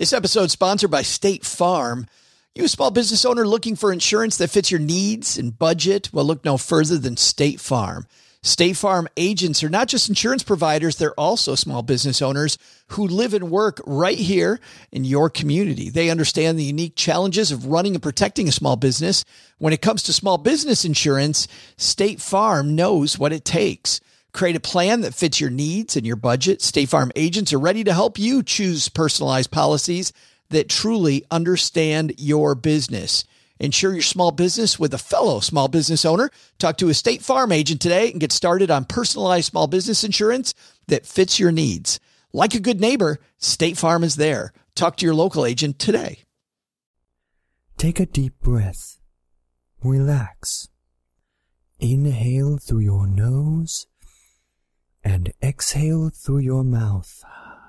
This episode is sponsored by State Farm. You a small business owner looking for insurance that fits your needs and budget? Well, look no further than State Farm. State Farm agents are not just insurance providers, they're also small business owners who live and work right here in your community. They understand the unique challenges of running and protecting a small business. When it comes to small business insurance, State Farm knows what it takes. Create a plan that fits your needs and your budget. State Farm agents are ready to help you choose personalized policies that truly understand your business. Insure your small business with a fellow small business owner. Talk to a State Farm agent today and get started on personalized small business insurance that fits your needs. Like a good neighbor, State Farm is there. Talk to your local agent today. Take a deep breath. Relax. Inhale through your nose and exhale through your mouth.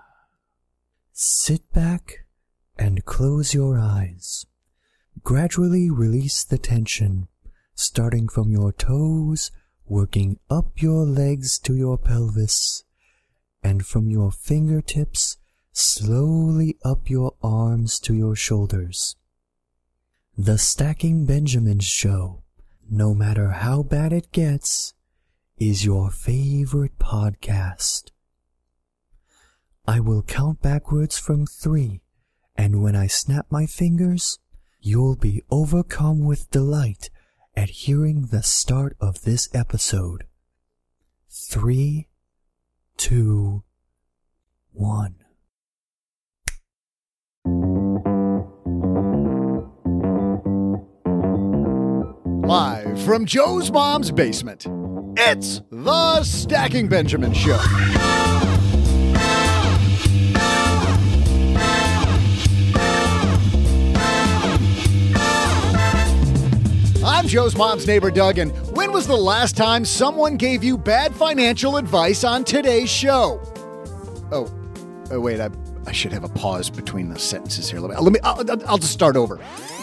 Sit back and close your eyes. Gradually release the tension, starting from your toes, working up your legs to your pelvis, and from your fingertips, slowly up your arms to your shoulders. The Stacking Benjamins Show, no matter how bad it gets, is your favorite podcast. I will count backwards from 3, and when I snap my fingers, you'll be overcome with delight at hearing the start of this episode. 3, 2, 1. Live from Joe's mom's basement, it's the Stacking Benjamin Show. I'm Joe's mom's neighbor, Doug, and when was the last time someone gave you bad financial advice on today's show? Oh wait, I should have a pause between the sentences here. I'll just start over.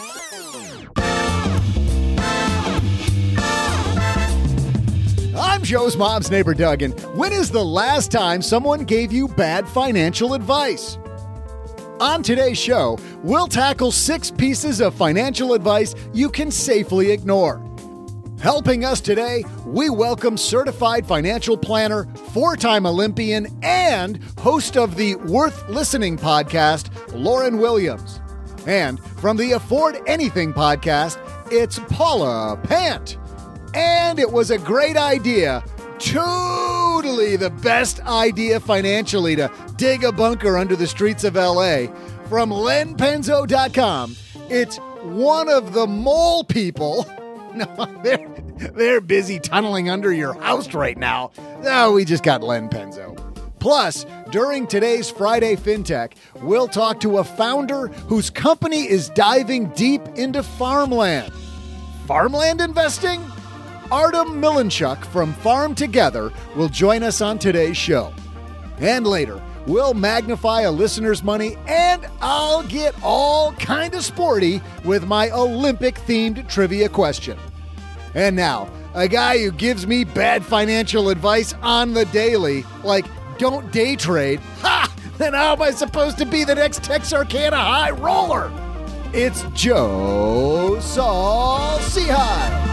I'm Joe's mom's neighbor, Doug, and when is the last time someone gave you bad financial advice? On today's show, we'll tackle 6 pieces of financial advice you can safely ignore. Helping us today, we welcome certified financial planner, 4-time Olympian, and host of the Worth Listening podcast, Lauren Williams. And from the Afford Anything podcast, it's Paula Pant. And it was a great idea, totally the best idea financially, to dig a bunker under the streets of LA. From lenpenzo.com, it's one of the mole people. No, they're busy tunneling under your house right now. No, we just got Len Penzo. Plus, during today's Friday FinTech, we'll talk to a founder whose company is diving deep into farmland. Farmland investing? Artem Milanchuk from Farm Together will join us on today's show. And later, we'll magnify a listener's money, and I'll get all kind of sporty with my Olympic-themed trivia question. And now, a guy who gives me bad financial advice on the daily, like don't day trade. Ha! Then how am I supposed to be the next Texarkana high roller? It's Joe Saul-Sehy.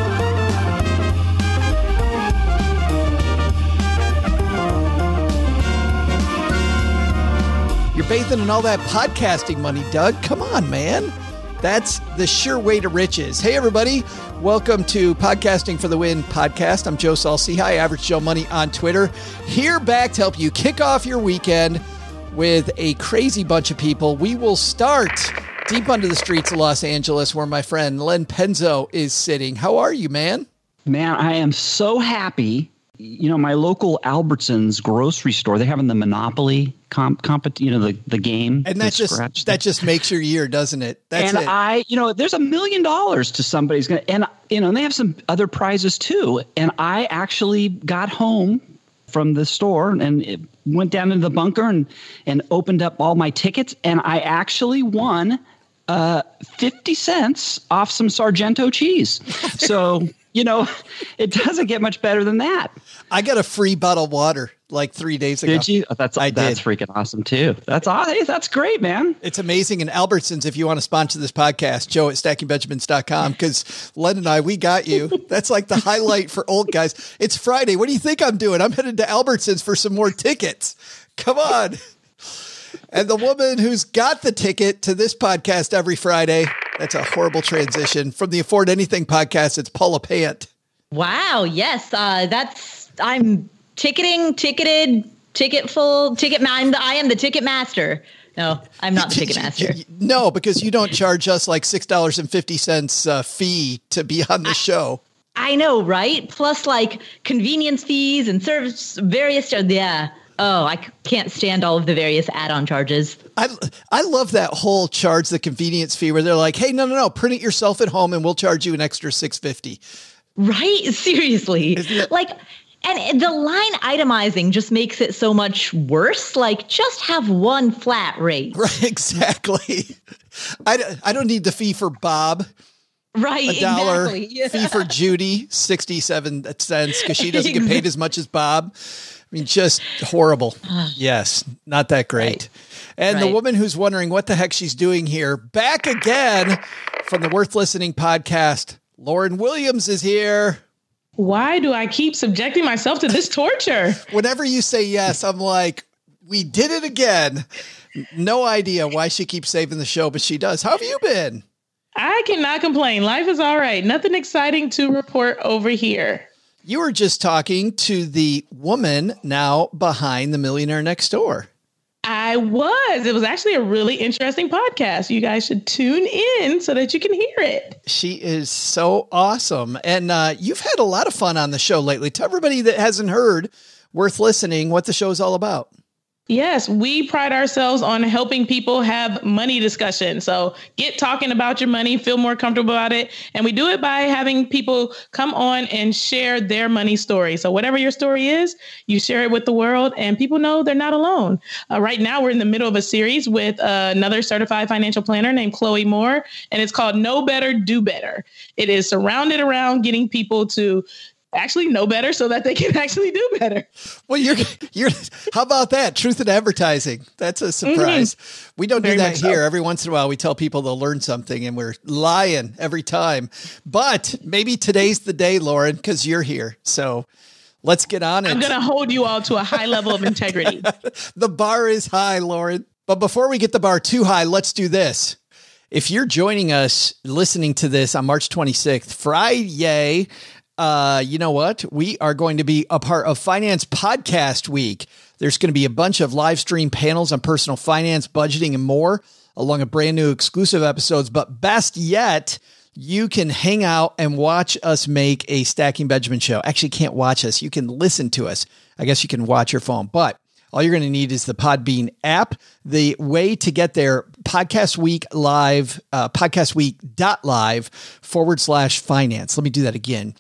You're bathing in all that podcasting money, Doug. Come on, man. That's the sure way to riches. Hey, everybody. Welcome to Podcasting for the Win podcast. I'm Joe Saul-Sehy, Average Joe Money on Twitter. Here back to help you kick off your weekend with a crazy bunch of people. We will start deep under the streets of Los Angeles, where my friend Len Penzo is sitting. How are you, man? Man, I am so happy. You know, my local Albertsons grocery store, they're having the Monopoly the game. And that just makes your year, doesn't it? That's it. There's $1 million to somebody's going to, and they have some other prizes too. And I actually got home from the store and went down into the bunker and opened up all my tickets. And I actually won 50 cents off some Sargento cheese. So, it doesn't get much better than that. I got a free bottle of water like 3 days ago. Did you? That's freaking awesome too. That's great, man. It's amazing. And Albertsons, if you want to sponsor this podcast, Joe at stackingbenjamins.com, because Len and I, we got you. That's like the highlight for old guys. It's Friday. What do you think I'm doing? I'm headed to Albertsons for some more tickets. Come on. And the woman who's got the ticket to this podcast every Friday, that's a horrible transition, from the Afford Anything podcast, it's Paula Pant. Wow. Yes. I'm ticketed, I am the ticket master. No, I'm not the ticket master. No, because you don't charge us like $6.50 fee to be on the show. I know, right? Plus like convenience fees and service, various. Yeah. Oh, I can't stand all of the various add-on charges. I love that whole charge the convenience fee where they're like, hey, no, print it yourself at home and we'll charge you an extra $6.50. Right? Seriously. Like, and the line itemizing just makes it so much worse. Like, just have one flat rate. Right, exactly. I don't need the fee for Bob. Right, $1 exactly. Yeah. Fee for Judy, 67 cents, because she doesn't get paid as much as Bob. I mean, just horrible. Yes, not that great. Right. And the woman who's wondering what the heck she's doing here, back again from the Worth Listening podcast, Lauren Williams is here. Why do I keep subjecting myself to this torture? Whenever you say yes, I'm like, we did it again. No idea why she keeps saving the show, but she does. How have you been? I cannot complain. Life is all right. Nothing exciting to report over here. You were just talking to the woman now behind The Millionaire Next Door. I was. It was actually a really interesting podcast. You guys should tune in so that you can hear it. She is so awesome. And you've had a lot of fun on the show lately. Tell everybody that hasn't heard Worth Listening what the show is all about. Yes, we pride ourselves on helping people have money discussion. So get talking about your money, feel more comfortable about it. And we do it by having people come on and share their money story. So whatever your story is, you share it with the world and people know they're not alone. Right now, we're in the middle of a series with another certified financial planner named Chloe Moore, and it's called Know Better, Do Better. It is surrounded around getting people to actually know better so that they can actually do better. Well, you're how about that? Truth in advertising. That's a surprise. Mm-hmm. We don't do that here. So. Every once in a while, we tell people they'll learn something and we're lying every time. But maybe today's the day, Lauren, because you're here. So let's get on it. I'm going to hold you all to a high level of integrity. The bar is high, Lauren. But before we get the bar too high, let's do this. If you're joining us listening to this on March 26th, Friday, you know what? We are going to be a part of Finance Podcast Week. There's going to be a bunch of live stream panels on personal finance, budgeting, and more, along with brand new exclusive episodes. But best yet, you can hang out and watch us make a Stacking Benjamin show. Actually, you can't watch us. You can listen to us. I guess you can watch your phone, but all you're going to need is the Podbean app. The way to get there, Podcast Week Live, podcastweek.live/finance. Let me do that again.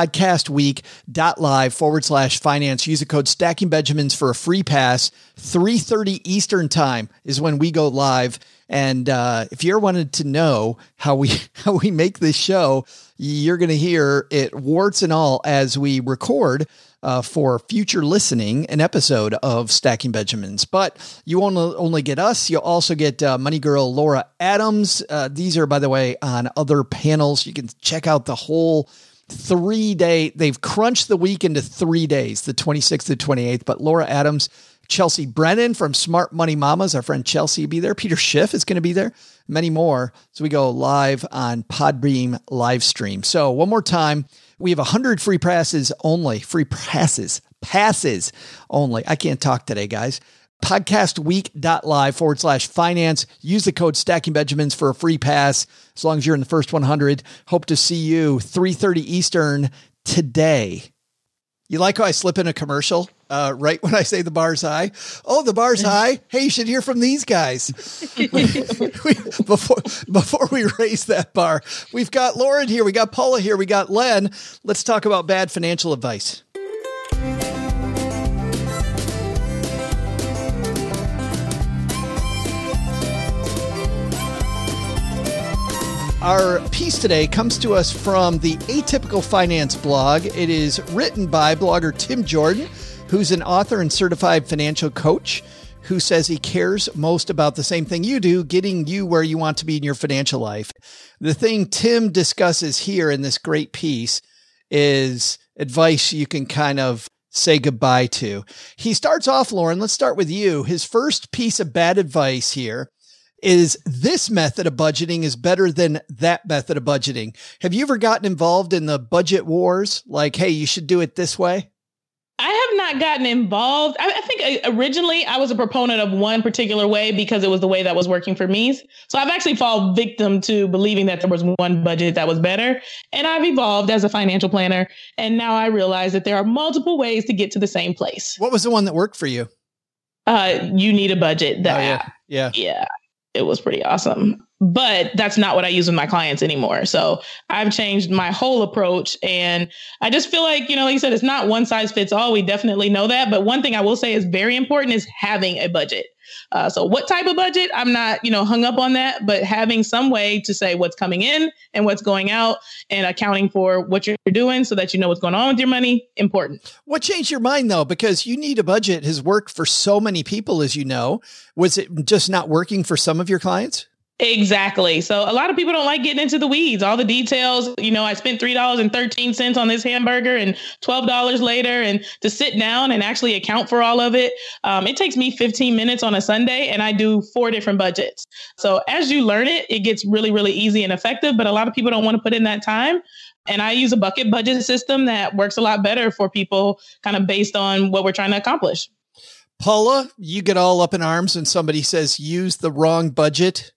podcastweek.live/finance. Use the code Stacking Benjamins for a free pass. 3:30 Eastern time is when we go live. And if you're wanted to know how we make this show, you're going to hear it warts and all as we record for future listening an episode of Stacking Benjamins. But you won't only get us, you'll also get Money Girl Laura Adams. These are, by the way, on other panels. You can check out the whole 3-day. They've crunched the week into 3 days, the 26th to 28th. But Laura Adams, Chelsea Brennan from Smart Money Mamas, our friend Chelsea will be there. Peter Schiff is going to be there. Many more. So we go live on Podbean live stream. So one more time, we have 100 free passes only. Free passes only. I can't talk today, guys. Podcastweek.live/finance. Use the code Stacking Benjamins for a free pass as long as you're in the first 100. Hope to see you 3:30 Eastern today. You like how I slip in a commercial right when I say the bar's high? Oh, the bar's high. Hey, you should hear from these guys. Before we raise that bar, we've got Lauren here. We got Paula here. We got Len. Let's talk about bad financial advice. Our piece today comes to us from the Atypical Finance blog. It is written by blogger Tim Jordan, who's an author and certified financial coach, who says he cares most about the same thing you do, getting you where you want to be in your financial life. The thing Tim discusses here in this great piece is advice you can kind of say goodbye to. He starts off, Lauren, let's start with you. His first piece of bad advice here is this method of budgeting is better than that method of budgeting. Have you ever gotten involved in the budget wars? Like, hey, you should do it this way? I have not gotten involved. I think originally I was a proponent of one particular way because it was the way that was working for me. So I've actually fallen victim to believing that there was one budget that was better. And I've evolved as a financial planner. And now I realize that there are multiple ways to get to the same place. What was the one that worked for you? You Need a Budget. Yeah. It was pretty awesome. But that's not what I use with my clients anymore. So I've changed my whole approach. And I just feel like, like you said, it's not one size fits all. We definitely know that. But one thing I will say is very important is having a budget. So what type of budget? I'm not, hung up on that, but having some way to say what's coming in and what's going out and accounting for what you're doing so that you know what's going on with your money, important. What changed your mind though? Because You Need a Budget has worked for so many people, as you know. Was it just not working for some of your clients? Exactly. So a lot of people don't like getting into the weeds, all the details. I spent $3.13 on this hamburger and $12 later, and to sit down and actually account for all of it. It takes me 15 minutes on a Sunday and I do 4 different budgets. So as you learn it, it gets really, really easy and effective. But a lot of people don't want to put in that time. And I use a bucket budget system that works a lot better for people kind of based on what we're trying to accomplish. Paula, you get all up in arms when somebody says use the wrong budget.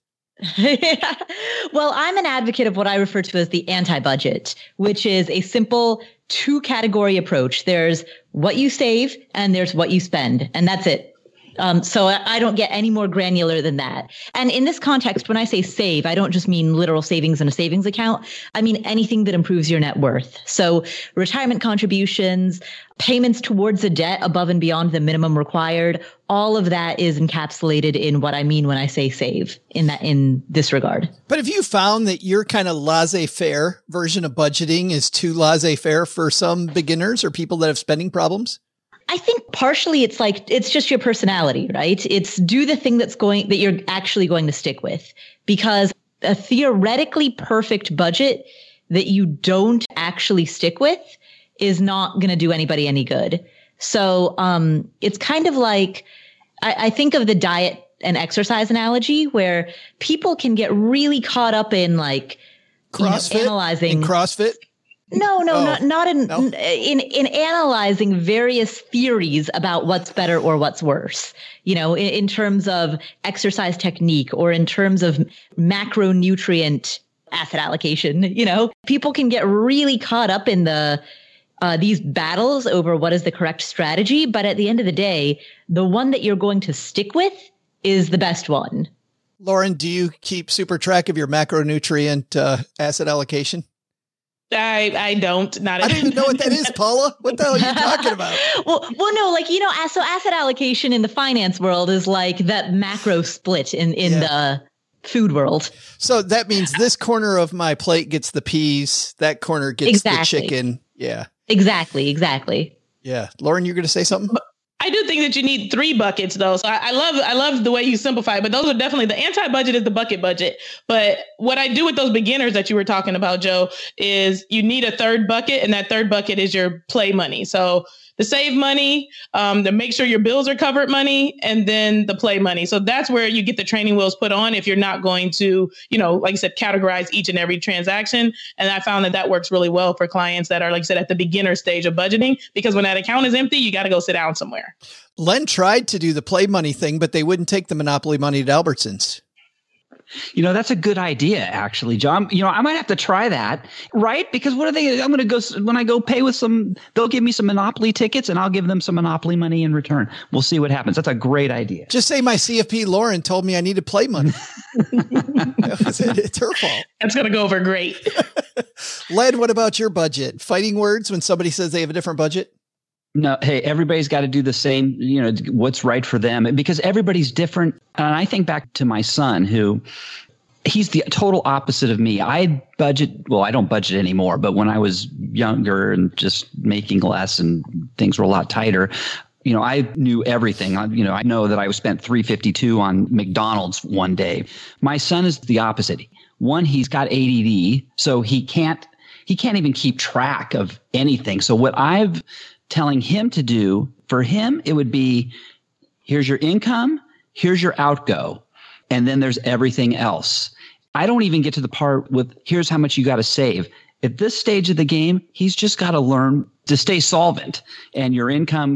Well, I'm an advocate of what I refer to as the anti-budget, which is a simple 2-category approach. There's what you save and there's what you spend, and that's it. So I don't get any more granular than that. And in this context, when I say save, I don't just mean literal savings in a savings account. I mean anything that improves your net worth. So retirement contributions, payments towards a debt above and beyond the minimum required, all of that is encapsulated in what I mean when I say save in this regard. But have you found that your kind of laissez-faire version of budgeting is too laissez-faire for some beginners or people that have spending problems? I think partially it's just your personality, right? It's do the thing that you're actually going to stick with, because a theoretically perfect budget that you don't actually stick with is not going to do anybody any good. So, it's kind of like, I think of the diet and exercise analogy where people can get really caught up in CrossFit, analyzing CrossFit. Not in analyzing various theories about what's better or what's worse, in terms of exercise technique or in terms of macronutrient asset allocation. People can get really caught up in these battles over what is the correct strategy. But at the end of the day, the one that you're going to stick with is the best one. Lauren, do you keep super track of your macronutrient asset allocation? I don't. I don't even know what that is, Paula. What the hell are you talking about? Well, no, so asset allocation in the finance world is like that macro split in the food world. So that means this corner of my plate gets the peas, that corner gets the chicken. Yeah. Exactly. Yeah. Lauren, you're going to say something? I do think that you need 3 buckets though. So I love the way you simplify it, but those are definitely the anti-budget is the bucket budget. But what I do with those beginners that you were talking about, Joe, is you need a 3rd bucket, and that 3rd bucket is your play money. So the save money, the make sure your bills are covered money, and then the play money. So that's where you get the training wheels put on if you're not going to, like you said, categorize each and every transaction. And I found that works really well for clients that are, like you said, at the beginner stage of budgeting, because when that account is empty, you got to go sit down somewhere. Len tried to do the play money thing, but they wouldn't take the Monopoly money at Albertsons. That's a good idea, actually, John. I might have to try that, right? Because what are they? I'm going to go when I go pay with some. They'll give me some Monopoly tickets, and I'll give them some Monopoly money in return. We'll see what happens. That's a great idea. Just say my CFP Lauren told me I needed play money. It's her fault. That's going to go over great. Len, what about your budget? Fighting words when somebody says they have a different budget? No, hey, everybody's got to do the same, what's right for them, because everybody's different. And I think back to my son, who He's the total opposite of me. I don't budget anymore, but when I was younger and just making less and things were a lot tighter, I knew everything. I know that I spent $352 on McDonald's one day. My son is the opposite. One, he's got ADD, so he can't even keep track of anything. So what I'm telling him to do, for him, it would be, here's your income, here's your outgo, and then there's everything else. I don't even get to the part with here's how much you got to save. At this stage of the game, he's just got to learn to stay solvent, and your income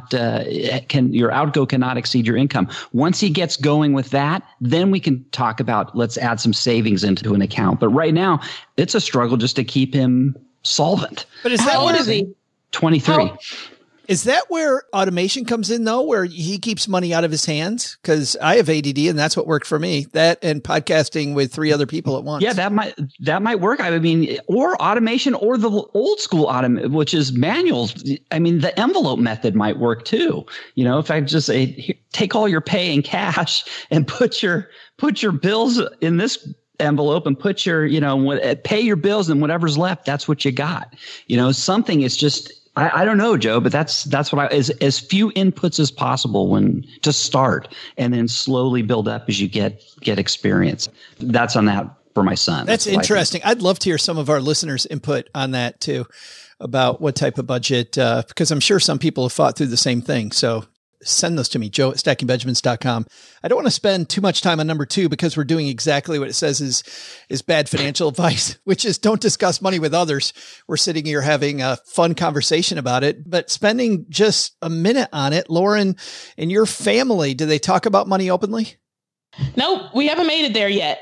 your outgo cannot exceed your income. Once he gets going with that, then we can talk about let's add some savings into an account. But right now, it's a struggle just to keep him solvent. But how old is he? 23. Is that where automation comes in, though, where he keeps money out of his hands? Because I have ADD, and that's what worked for me. That and podcasting with 3 other people at once. Yeah, that might work. I mean, or automation, or the old school which is manuals. I mean, the envelope method might work too. If I just say, take all your pay in cash and put your bills in this envelope and put your, pay your bills, and whatever's left, that's what you got. Something is just. I don't know, Joe, but that's what as few inputs as possible to start, and then slowly build up as you get experience. That's on that for my son. That's interesting. I'd love to hear some of our listeners' input on that too, about what type of budget, because I'm sure some people have thought through the same thing. So send those to me, joe@stackingbenjamins.com. I don't want to spend too much time on number 2 because we're doing exactly what it says is bad financial advice, which is don't discuss money with others. We're sitting here having a fun conversation about it, but spending just a minute on it. Lauren, in your family, do they talk about money openly? Nope, we haven't made it there yet.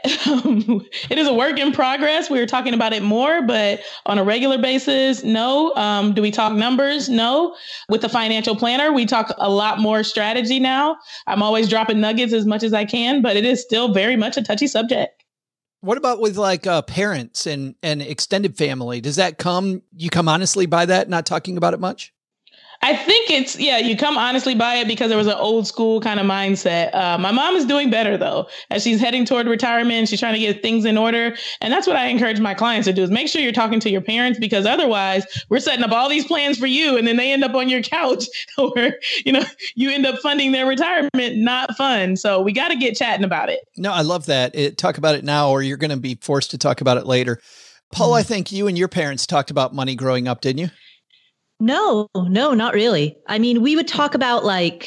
It is a work in progress. We were talking about it more, but on a regular basis, no. Do we talk numbers? No. With the financial planner, we talk a lot more strategy now. I'm always dropping nuggets as much as I can, but it is still very much a touchy subject. What about with parents and extended family? Does that you come honestly by that, not talking about it much? I think you come honestly by it because there was an old school kind of mindset. My mom is doing better, though, as she's heading toward retirement. She's trying to get things in order. And that's what I encourage my clients to do, is make sure you're talking to your parents, because otherwise we're setting up all these plans for you, and then they end up on your couch, or, you end up funding their retirement. Not fun. So we got to get chatting about it. No, I love that. Talk about it now, or you're going to be forced to talk about it later. Paul, I think you and your parents talked about money growing up, didn't you? No, not really. I mean, we would talk about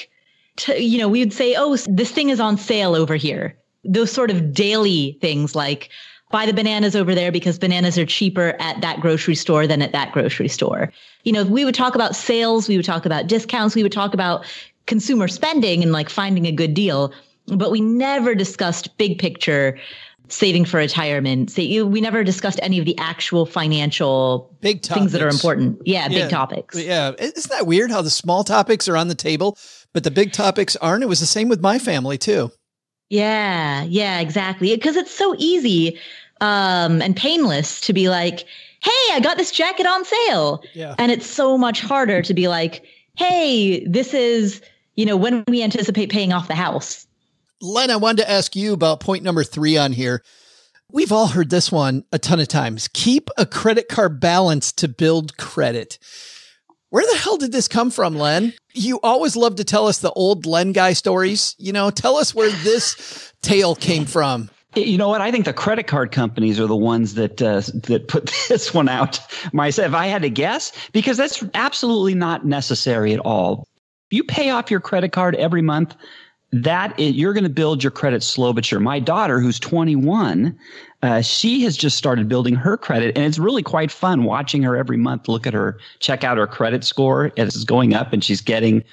we would say, oh, this thing is on sale over here. Those sort of daily things like buy the bananas over there because bananas are cheaper at that grocery store than at that grocery store. We would talk about sales. We would talk about discounts. We would talk about consumer spending and finding a good deal. But we never discussed big picture saving for retirement. We never discussed any of the actual financial big topics, things that are important. Yeah, big topics. Yeah. Isn't that weird how the small topics are on the table, but the big topics aren't? It was the same with my family too. Yeah, exactly. Because it's so easy and painless to be like, hey, I got this jacket on sale. Yeah. And it's so much harder to be like, hey, this is, when we anticipate paying off the house. Len, I wanted to ask you about point number 3 on here. We've all heard this one a ton of times. Keep a credit card balance to build credit. Where the hell did this come from, Len? You always love to tell us the old Len guy stories. Tell us where this tale came from. You know what? I think the credit card companies are the ones that put this one out. Myself, if I had to guess, because that's absolutely not necessary at all. You pay off your credit card every month. You're going to build your credit slow but sure. My daughter, who's 21, she has just started building her credit, and it's really quite fun watching her every month check out her credit score as it's going up, and she's getting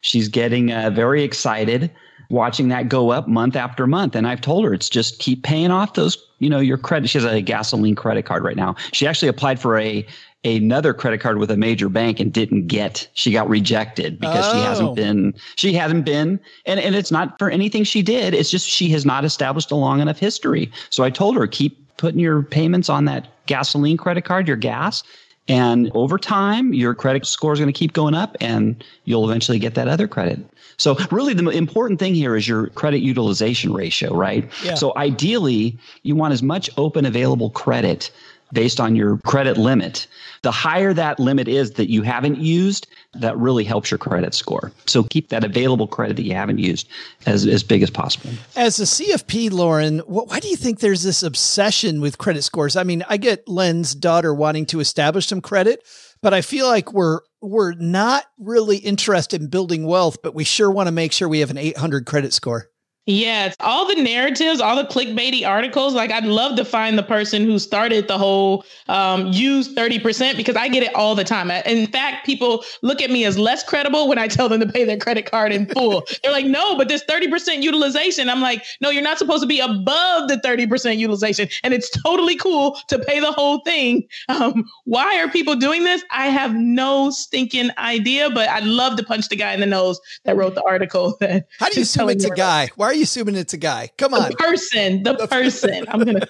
very excited watching that go up month after month. And I've told her it's just keep paying off those, your credit. She has a gasoline credit card right now. She actually applied for another credit card with a major bank and she got rejected because she hasn't been, and it's not for anything she did. It's just, she has not established a long enough history. So I told her, keep putting your payments on that gasoline credit card, your gas, And over time, your credit score is going to keep going up and you'll eventually get that other credit. So really the important thing here is your credit utilization ratio, right? Yeah. So ideally, you want as much open available credit based on your credit limit. The higher that limit is that you haven't used, that really helps your credit score. So keep that available credit that you haven't used as big as possible. As a CFP, Lauren, why do you think there's this obsession with credit scores? I mean, I get Len's daughter wanting to establish some credit, but I feel like we're not really interested in building wealth, but we sure want to make sure we have an 800 credit score. Yeah, it's all the narratives, all the clickbaity articles. Like, I'd love to find the person who started the whole use 30%, because I get it all the time. In fact, people look at me as less credible when I tell them to pay their credit card in full. They're like, no, but there's 30% utilization. I'm like, no, you're not supposed to be above the 30% utilization. And it's totally cool to pay the whole thing. Why are people doing this? I have no stinking idea, but I'd love to punch the guy in the nose that wrote the article. How do you assume it's a guy? Why are you assuming it's a guy? Come on. The person. I'm going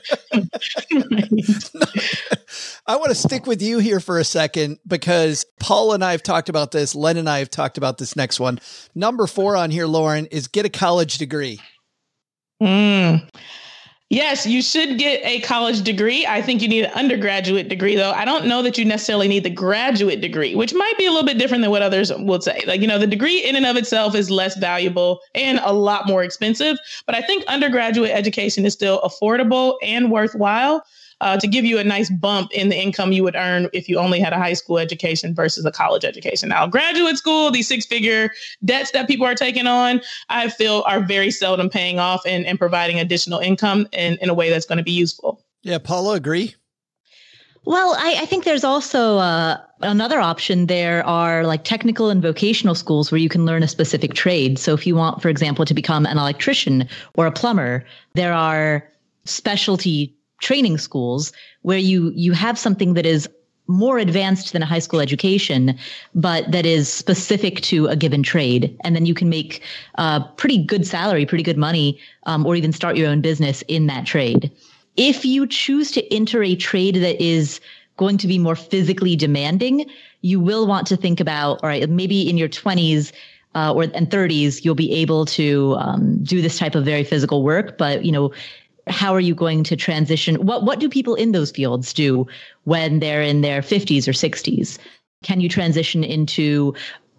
to. I want to stick with you here for a second, because Paul and I have talked about this. Len and I have talked about this next one. Number 4 on here, Lauren, is get a college degree. Yes, you should get a college degree. I think you need an undergraduate degree, though. I don't know that you necessarily need the graduate degree, which might be a little bit different than what others would say. Like, the degree in and of itself is less valuable and a lot more expensive. But I think undergraduate education is still affordable and worthwhile to give you a nice bump in the income you would earn if you only had a high school education versus a college education. Now, graduate school, these 6-figure debts that people are taking on, I feel are very seldom paying off and providing additional income in a way that's going to be useful. Yeah, Paula, agree? Well, I think there's also another option. There are like technical and vocational schools where you can learn a specific trade. So if you want, for example, to become an electrician or a plumber, there are specialty training schools where you have something that is more advanced than a high school education, but that is specific to a given trade. And then you can make pretty good salary, pretty good money, or even start your own business in that trade. If you choose to enter a trade that is going to be more physically demanding, you will want to think about, all right, maybe in your 20s and 30s, you'll be able to do this type of very physical work, but how are you going to transition? What do people in those fields do when they're in their 50s or 60s? Can you transition into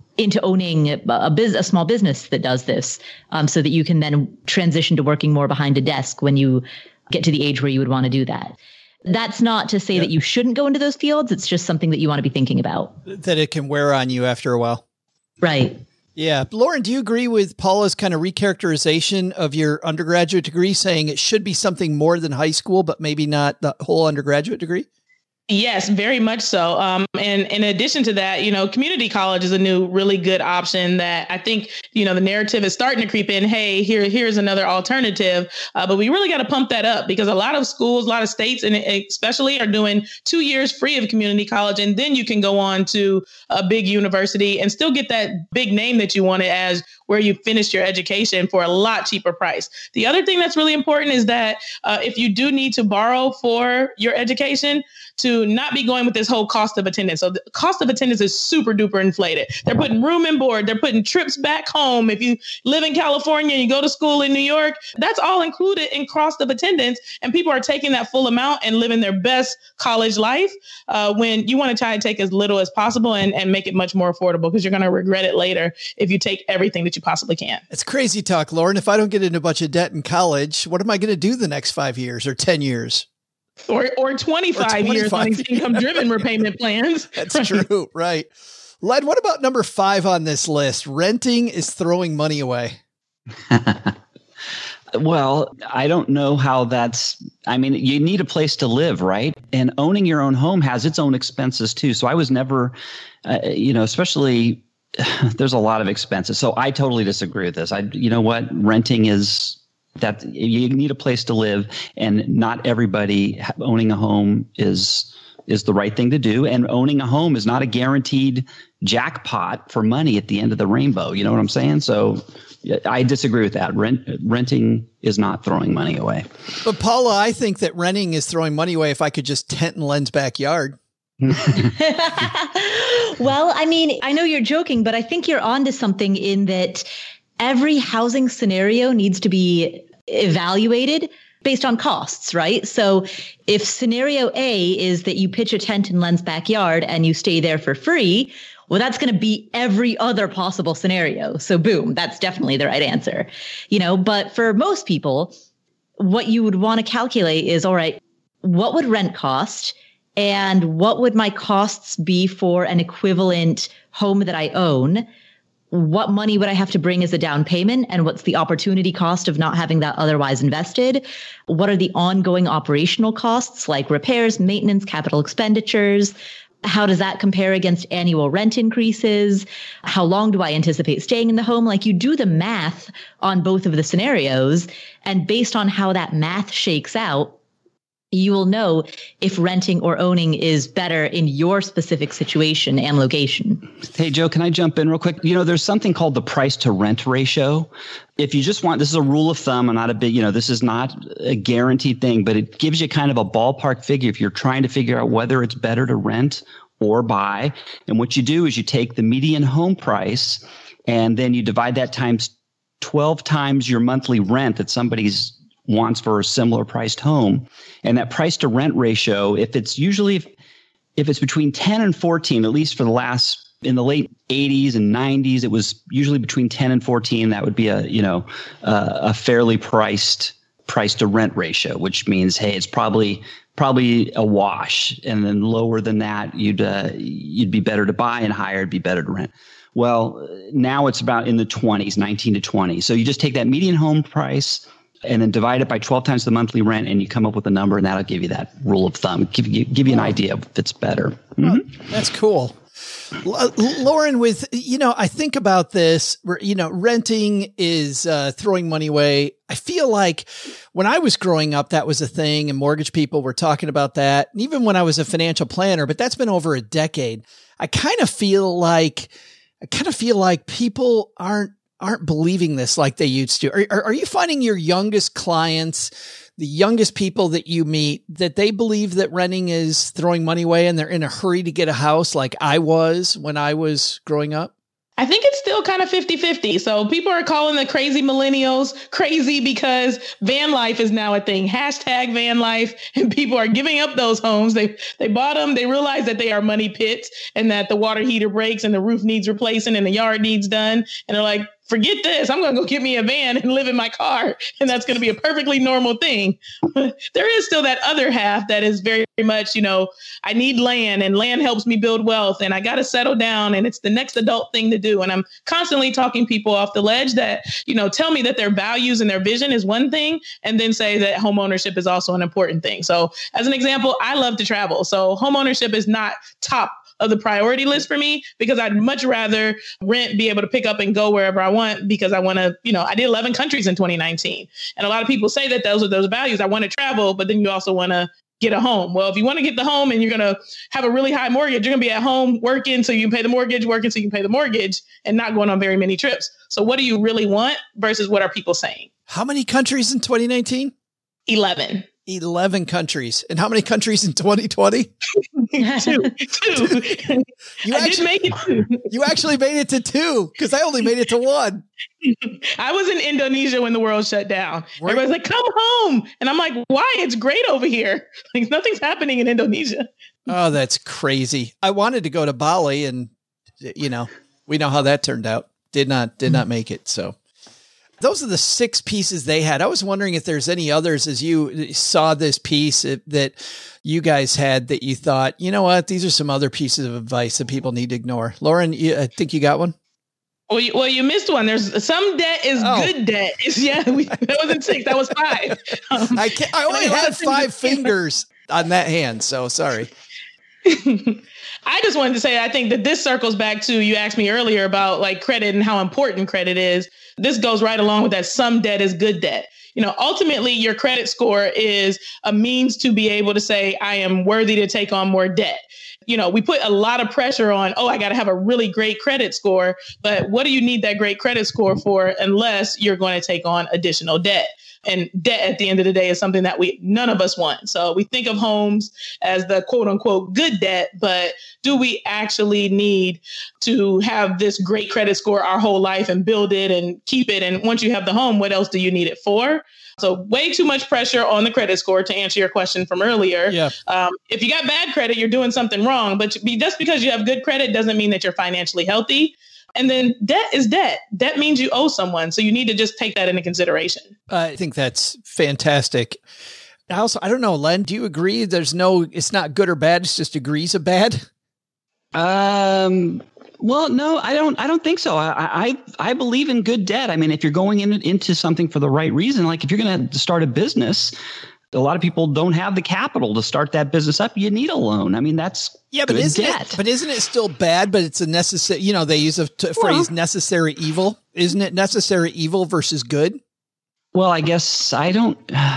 owning a small business that does this, so that you can then transition to working more behind a desk when you get to the age where you would want to do that? That's not to say that you shouldn't go into those fields. It's just something that you want to be thinking about. That it can wear on you after a while. Right. Yeah. Lauren, do you agree with Paula's kind of recharacterization of your undergraduate degree, saying it should be something more than high school, but maybe not the whole undergraduate degree? Yes, very much so. And in addition to that, community college is a new really good option that I think, the narrative is starting to creep in. Hey, here's another alternative. But we really got to pump that up, because a lot of schools, a lot of states, and especially are doing 2 years free of community college. And then you can go on to a big university and still get that big name that you wanted as where you finished your education for a lot cheaper price. The other thing that's really important is that if you do need to borrow for your education, to not be going with this whole cost of attendance. So the cost of attendance is super duper inflated. They're putting room and board. They're putting trips back home. If you live in California and you go to school in New York, that's all included in cost of attendance. And people are taking that full amount and living their best college life when you want to try to take as little as possible and make it much more affordable, because you're going to regret it later if you take everything that you possibly can. It's crazy talk, Lauren. If I don't get into a bunch of debt in college, what am I going to do the next 5 years or 10 years? Or 25 years on these income-driven repayment plans. That's true, right. Len, what about number 5 on this list? Renting is throwing money away. Well, I don't know how you need a place to live, right? And owning your own home has its own expenses too. So I was never, especially there's a lot of expenses. So I totally disagree with this. Renting is that you need a place to live, and not everybody owning a home is the right thing to do. And owning a home is not a guaranteed jackpot for money at the end of the rainbow. You know what I'm saying? So I disagree with that. Renting is not throwing money away. But Paula, I think that renting is throwing money away if I could just tent in Len's backyard. Well, I mean, I know you're joking, but I think you're onto something in that every housing scenario needs to be evaluated based on costs, right? So if scenario A is that you pitch a tent in Len's backyard and you stay there for free, well, that's going to beat every other possible scenario. So boom, that's definitely the right answer. But for most people, what you would want to calculate is, all right, what would rent cost? And what would my costs be for an equivalent home that I own? What money would I have to bring as a down payment? And what's the opportunity cost of not having that otherwise invested? What are the ongoing operational costs like repairs, maintenance, capital expenditures? How does that compare against annual rent increases? How long do I anticipate staying in the home? Like, you do the math on both of the scenarios, and based on how that math shakes out, you will know if renting or owning is better in your specific situation and location. Hey, Joe, can I jump in real quick? There's something called the price to rent ratio. If you just want, this is a rule of thumb and not a big, this is not a guaranteed thing, but it gives you kind of a ballpark figure if you're trying to figure out whether it's better to rent or buy. And what you do is you take the median home price and then you divide that times 12 times your monthly rent that somebody's wants for a similar priced home. And that price to rent ratio, if it's between 10 and 14, at least for in the late 80s and 90s, it was usually between 10 and 14. That would be a fairly priced price to rent ratio, which means, hey, it's probably a wash. And then lower than that, you'd be better to buy, and higher, it'd be better to rent. Well, now it's about in the 20s, 19 to 20. So you just take that median home price and then divide it by 12 times the monthly rent, and you come up with a number, and that'll give you that rule of thumb, give you an idea if it's better. Mm-hmm. That's cool. Lauren, I think about this, renting is throwing money away. I feel like when I was growing up, that was a thing, and mortgage people were talking about that. And even when I was a financial planner, but that's been over a decade. I kind of feel like people aren't believing this like they used to. Are you finding your youngest clients, the youngest people that you meet, that they believe that renting is throwing money away and they're in a hurry to get a house like I was when I was growing up? I think it's still kind of 50-50. So people are calling the crazy millennials crazy because van life is now a thing. Hashtag van life. And people are giving up those homes. They bought them. They realize that they are money pits and that the water heater breaks and the roof needs replacing and the yard needs done. And they're like, forget this. I'm going to go get me a van and live in my car. And that's going to be a perfectly normal thing. But there is still that other half that is very much, I need land, and land helps me build wealth, and I got to settle down, and it's the next adult thing to do. And I'm constantly talking people off the ledge that, tell me that their values and their vision is one thing, and then say that home ownership is also an important thing. So as an example, I love to travel. So home ownership is not top of the priority list for me, because I'd much rather rent, be able to pick up and go wherever I want, because I want to, I did 11 countries in 2019. And a lot of people say that those are those values. I want to travel, but then you also want to get a home. Well, if you want to get the home and you're going to have a really high mortgage, you're going to be at home working so you can pay the mortgage, working so you can pay the mortgage, and not going on very many trips. So what do you really want versus what are people saying? How many countries in 2019? 11. 11 countries. And how many countries in 2020? Two. I did make it 2. You actually made it to 2, because I only made it to 1. I was in Indonesia when the world shut down. Everybody's like, come home. And I'm like, why? It's great over here. Like, nothing's happening in Indonesia. Oh, that's crazy. I wanted to go to Bali, and, we know how that turned out. Did not make it. So those are the 6 pieces they had. I was wondering if there's any others as you saw this piece that you guys had that you thought, you know what, these are some other pieces of advice that people need to ignore. Lauren, I think you got one. Well, you missed one. There's some debt is good debt. That wasn't 6. That was 5. I only had 5 fingers on that hand, so sorry. I just wanted to say, I think that this circles back to, you asked me earlier about like credit and how important credit is. This goes right along with that. Some debt is good debt. Ultimately, your credit score is a means to be able to say, I am worthy to take on more debt. We put a lot of pressure on, I got to have a really great credit score. But what do you need that great credit score for unless you're going to take on additional debt? And debt at the end of the day is something that none of us want. So we think of homes as the quote unquote good debt, but do we actually need to have this great credit score our whole life and build it and keep it? And once you have the home, what else do you need it for? So way too much pressure on the credit score, to answer your question from earlier. Yeah. If you got bad credit, you're doing something wrong. But just because you have good credit doesn't mean that you're financially healthy. And then debt is debt. Debt means you owe someone. So you need to just take that into consideration. I think that's fantastic. Also, I don't know, Len, do you agree it's not good or bad, it's just degrees of bad? Well, no, I don't think so. I believe in good debt. I mean, if you're going into something for the right reason, like if you're going to start a business, a lot of people don't have the capital to start that business up. You need a loan. I mean, that's but isn't it still bad? But it's a necessary, they use a phrase necessary evil. Isn't it necessary evil versus good? Well, I guess I don't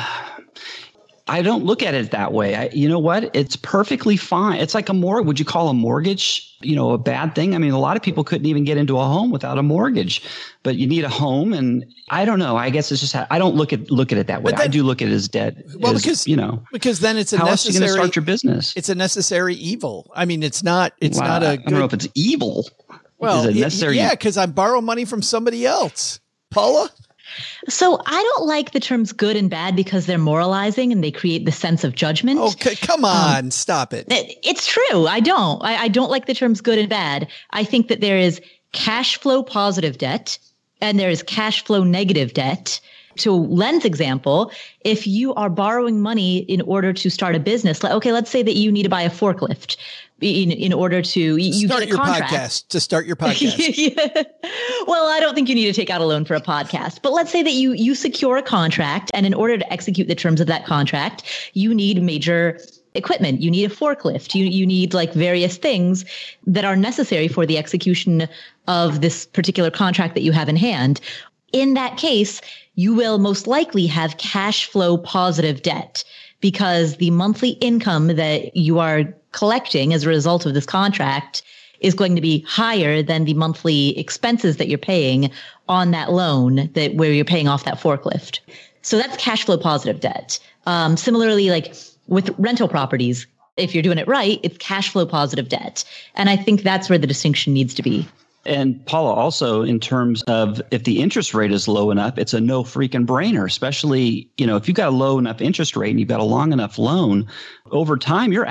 look at it that way. You know what? It's perfectly fine. It's like a mortgage. Would you call a mortgage, a bad thing? I mean, a lot of people couldn't even get into a home without a mortgage, but you need a home. And I don't know. I guess it's just, I don't look at it that way. I do look at it as debt. Well, because then it's how else are you going to start your business? It's a necessary evil. I mean, it's not a good. I don't know if it's evil. Well, because I borrow money from somebody else. Paula? So I don't like the terms good and bad because they're moralizing and they create the sense of judgment. Okay, come on, stop it. It's true. I don't like the terms good and bad. I think that there is cash flow positive debt and there is cash flow negative debt. To Len's example, if you are borrowing money in order to start a business, let's say that you need to buy a forklift in order to start your podcast. Yeah. Well, I don't think you need to take out a loan for a podcast, but let's say that you secure a contract, and in order to execute the terms of that contract, you need major equipment. You need a forklift. You need like various things that are necessary for the execution of this particular contract that you have in hand. In that case, you will most likely have cash flow positive debt because the monthly income that you are collecting as a result of this contract is going to be higher than the monthly expenses that you're paying on that loan where you're paying off that forklift. So that's cash flow positive debt. Similarly, like with rental properties, if you're doing it right, it's cash flow positive debt. And I think that's where the distinction needs to be. And Paula, also in terms of if the interest rate is low enough, it's a no freaking brainer, especially, if you've got a low enough interest rate and you've got a long enough loan, over time, you're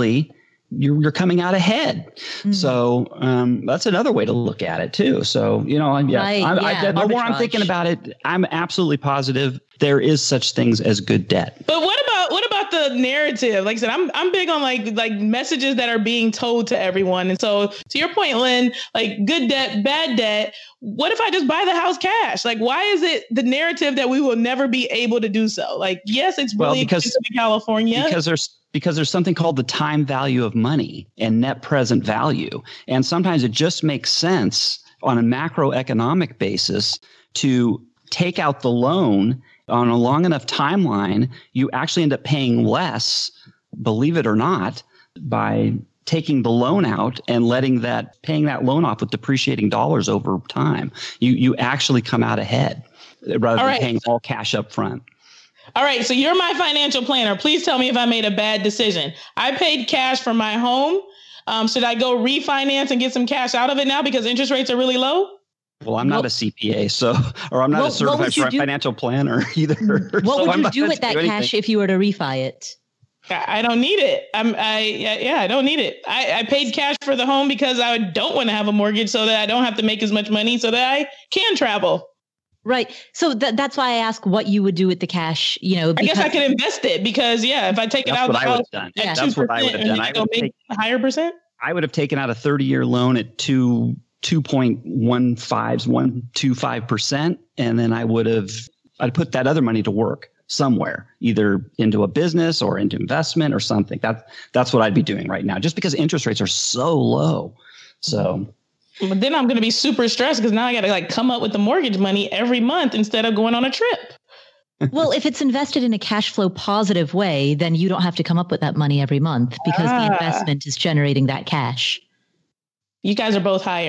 coming out ahead. Mm-hmm. So that's another way to look at it too. So, the more I'm thinking about it, I'm absolutely positive there is such things as good debt. But what about the narrative? Like I said, I'm big on like messages that are being told to everyone. And so to your point, Lynn, like good debt, bad debt. What if I just buy the house cash? Like, why is it the narrative that we will never be able to do so? Like, yes, it's really expensive in California. Because there's something called the time value of money and net present value. And sometimes it just makes sense on a macroeconomic basis to take out the loan on a long enough timeline. You actually end up paying less, believe it or not, by taking the loan out and paying that loan off with depreciating dollars over time. You actually come out ahead rather than paying all cash up front. All right. So you're my financial planner. Please tell me if I made a bad decision. I paid cash for my home. Should I go refinance and get some cash out of it now because interest rates are really low? Well, I'm not a CPA, or I'm not a certified financial planner either. What would you do with that cash if you were to refi it? I don't need it. I don't need it. I paid cash for the home because I don't want to have a mortgage so that I don't have to make as much money so that I can travel. Right. So that's why I ask what you would do with the cash, I guess I could invest it because, if I take it out, that's what I would have done. I would make a higher percent. I would have taken out a 30-year loan at 2.125%. And then I'd put that other money to work somewhere, either into a business or into investment or something. That's what I'd be doing right now, just because interest rates are so low. So. But then I'm going to be super stressed because now I got to come up with the mortgage money every month instead of going on a trip. Well, if it's invested in a cash flow positive way, then you don't have to come up with that money every month because the investment is generating that cash. You guys are both hired.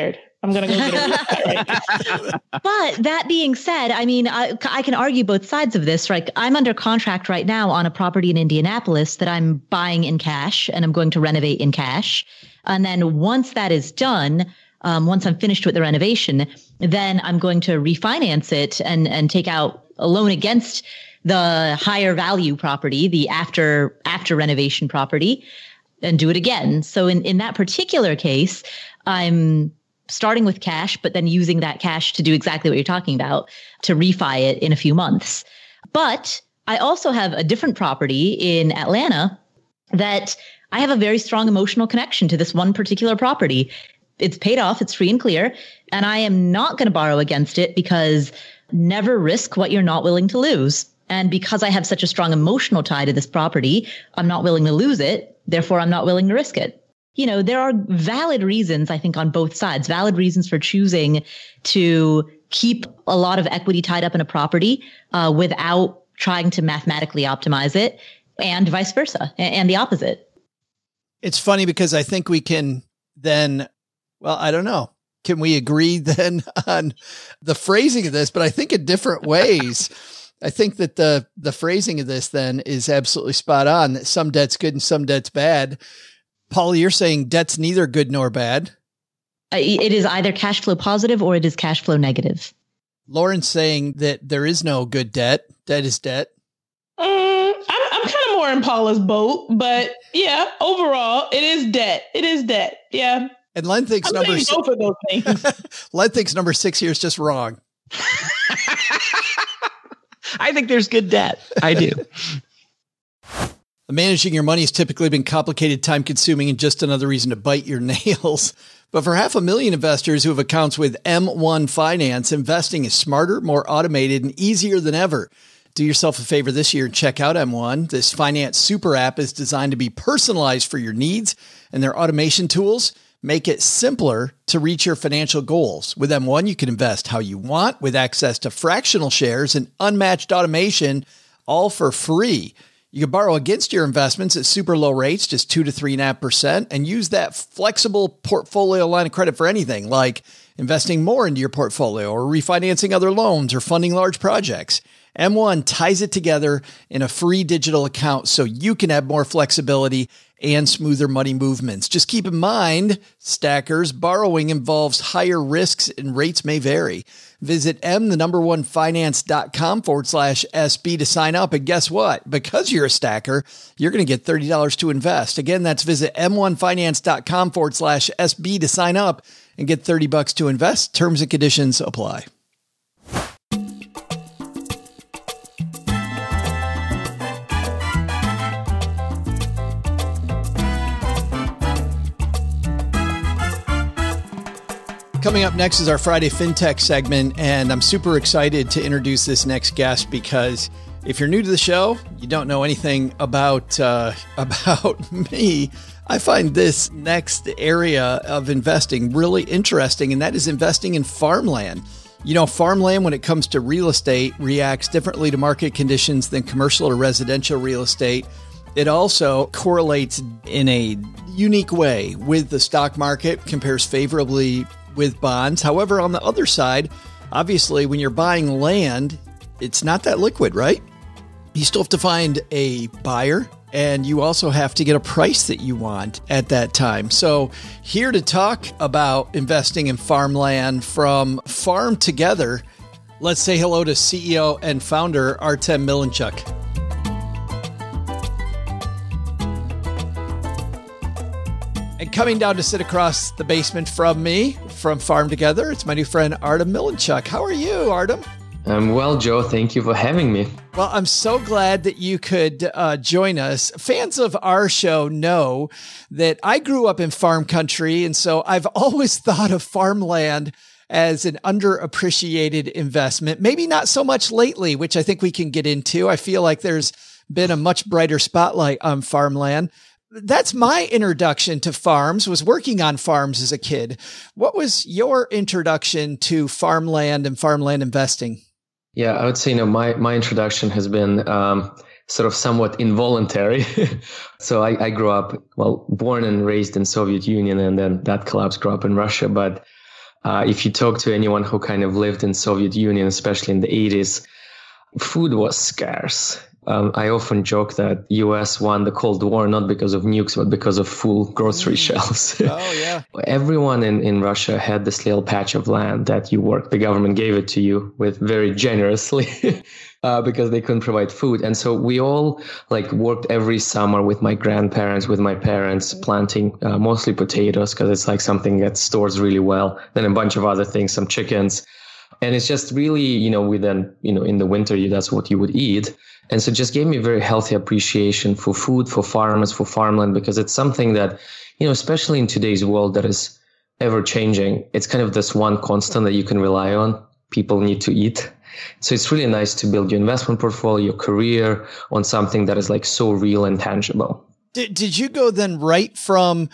I'm going to go get it right now. But that being said, I mean, I can argue both sides of this, right? I'm under contract right now on a property in Indianapolis that I'm buying in cash and I'm going to renovate in cash. And then once that is done, once I'm finished with the renovation, then I'm going to refinance it and take out a loan against the higher value property, the after renovation property, and do it again. So in that particular case, I'm starting with cash, but then using that cash to do exactly what you're talking about, to refi it in a few months. But I also have a different property in Atlanta that I have a very strong emotional connection to this one particular property. It's paid off, it's free and clear, and I am not going to borrow against it because never risk what you're not willing to lose. And because I have such a strong emotional tie to this property, I'm not willing to lose it. Therefore, I'm not willing to risk it. You know, there are valid reasons, I think, on both sides, valid reasons for choosing to keep a lot of equity tied up in a property without trying to mathematically optimize it, and vice versa, and the opposite. It's funny because I think we can then, well, I don't know. Can we agree then on the phrasing of this? But I think in different ways. I think that the phrasing of this then is absolutely spot on, that some debt's good and some debt's bad. Paul, you're saying debt's neither good nor bad. It is either cash flow positive or it is cash flow negative. Lauren's saying that there is no good debt. Debt is debt. I'm kind of more in Paula's boat, but yeah, overall, it is debt. It is debt. Yeah. And Len thinks both of those things. Len thinks number 6 here is just wrong. I think there's good debt. I do. Managing your money has typically been complicated, time-consuming, and just another reason to bite your nails. But for 500,000 investors who have accounts with M1 Finance, investing is smarter, more automated, and easier than ever. Do yourself a favor this year and check out M1. This finance super app is designed to be personalized for your needs, and their automation tools make it simpler to reach your financial goals. With M1, you can invest how you want with access to fractional shares and unmatched automation, all for free. You can borrow against your investments at super low rates, just 2 to 3.5%, and use that flexible portfolio line of credit for anything like investing more into your portfolio or refinancing other loans or funding large projects. M1 ties it together in a free digital account so you can have more flexibility and smoother money movements. Just keep in mind, stackers, borrowing involves higher risks and rates may vary. Visit m-finance.com/SB to sign up. And guess what? Because you're a stacker, you're going to get $30 to invest. Again, that's visit m1finance.com/SB to sign up and get $30 to invest. Terms and conditions apply. Coming up next is our Friday FinTech segment, and I'm super excited to introduce this next guest because if you're new to the show, you don't know anything about me. I find this next area of investing really interesting, and that is investing in farmland. You know, farmland, when it comes to real estate, reacts differently to market conditions than commercial or residential real estate. It also correlates in a unique way with the stock market, compares favorably with bonds. However, on the other side, obviously, when you're buying land, it's not that liquid, right? You still have to find a buyer, and you also have to get a price that you want at that time. So here to talk about investing in farmland from Farm Together, let's say hello to CEO and founder Artem Milanchuk. And coming down to sit across the basement from me, from Farm Together, it's my new friend Artem Milanchuk. How are you, Artem? I'm well, Joe. Thank you for having me. Well, I'm so glad that you could join us. Fans of our show know that I grew up in farm country, and so I've always thought of farmland as an underappreciated investment. Maybe not so much lately, which I think we can get into. I feel like there's been a much brighter spotlight on farmland. That's my introduction to farms, was working on farms as a kid. What was your introduction to farmland and farmland investing? Yeah, I would say, my introduction has been sort of somewhat involuntary. So I grew up, born and raised in Soviet Union, and then that collapsed, grew up in Russia. But If you talk to anyone who kind of lived in Soviet Union, especially in the 80s, food was scarce. I often joke that US won the Cold War not because of nukes, but because of full grocery shelves. Oh, yeah. Everyone in Russia had this little patch of land that you worked. The government gave it to you with very generously because they couldn't provide food. And so we all worked every summer with my grandparents, with my parents, planting mostly potatoes because it's something that stores really well. Then a bunch of other things, some chickens. And it's just really, we then, in the winter, that's what you would eat. And so it just gave me a very healthy appreciation for food, for farmers, for farmland, because it's something that, especially in today's world that is ever changing, it's kind of this one constant that you can rely on. People need to eat. So it's really nice to build your investment portfolio, your career on something that is so real and tangible. Did you go then right from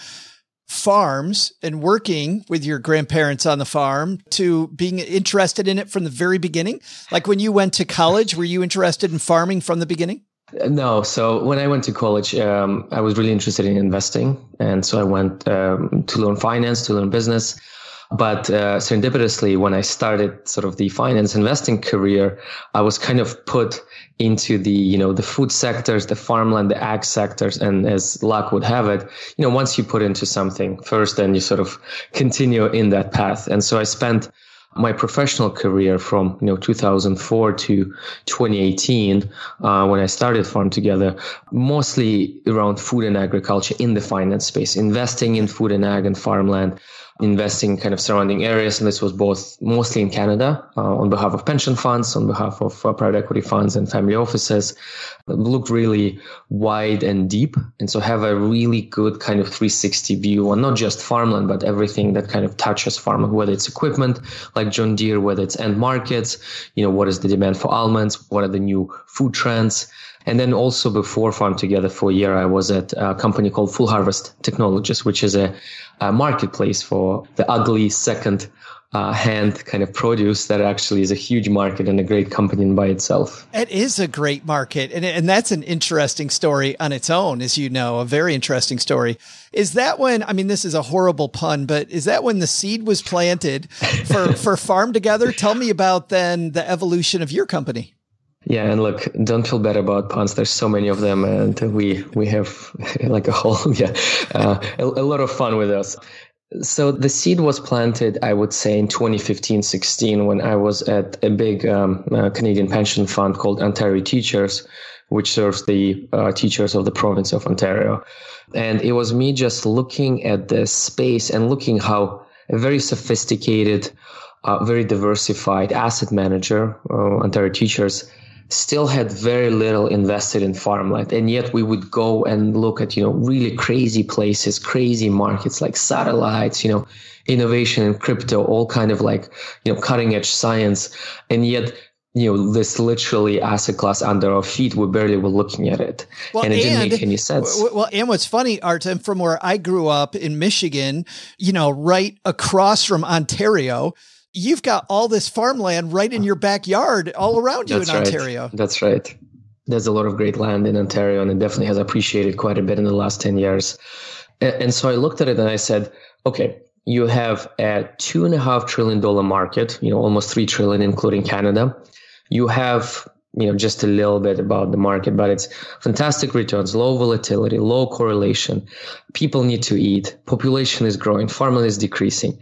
farms and working with your grandparents on the farm to being interested in it from the very beginning? Like when you went to college, were you interested in farming from the beginning? No. So when I went to college, I was really interested in investing. And so I went to learn finance, to learn business. But serendipitously, when I started sort of the finance investing career, I was kind of put into the food sectors, the farmland, the ag sectors. And as luck would have it, once you put into something first, then you sort of continue in that path. And so I spent my professional career from 2004 to 2018 when I started Farm Together, mostly around food and agriculture in the finance space, investing in food and ag and farmland, investing kind of surrounding areas. And this was both mostly in Canada on behalf of pension funds, on behalf of private equity funds and family offices. Looked really wide and deep. And so have a really good kind of 360 view on not just farmland, but everything that kind of touches farmland, whether it's equipment like John Deere, whether it's end markets, what is the demand for almonds? What are the new food trends? And then also before Farm Together for a year, I was at a company called Full Harvest Technologies, which is a marketplace for the ugly second hand kind of produce that actually is a huge market and a great company by itself. It is a great market. And that's an interesting story on its own, as you know, a very interesting story. Is that when, this is a horrible pun, but is that when the seed was planted for Farm Together? Tell me about then the evolution of your company. Yeah, and look, don't feel bad about puns. There's so many of them, and we have a whole a lot of fun with us. So the seed was planted, I would say, in 2015-16 when I was at a big Canadian pension fund called Ontario Teachers, which serves the teachers of the province of Ontario. And it was me just looking at the space and looking how a very sophisticated, very diversified asset manager, Ontario Teachers, still had very little invested in farmland. And yet we would go and look at, really crazy places, crazy markets like satellites, innovation in crypto, all kind of cutting edge science. And yet, this literally asset class under our feet, we barely were looking at it. Well, and it didn't make any sense. Well, and what's funny, Artem, from where I grew up in Michigan, right across from Ontario, you've got all this farmland right in your backyard all around you. That's in Ontario. That's right. There's a lot of great land in Ontario, and it definitely has appreciated quite a bit in the last 10 years. And so I looked at it and I said, okay, you have a $2.5 trillion market, almost $3 trillion, including Canada. You have, just a little bit about the market, but it's fantastic returns, low volatility, low correlation. People need to eat. Population is growing. Farmland is decreasing.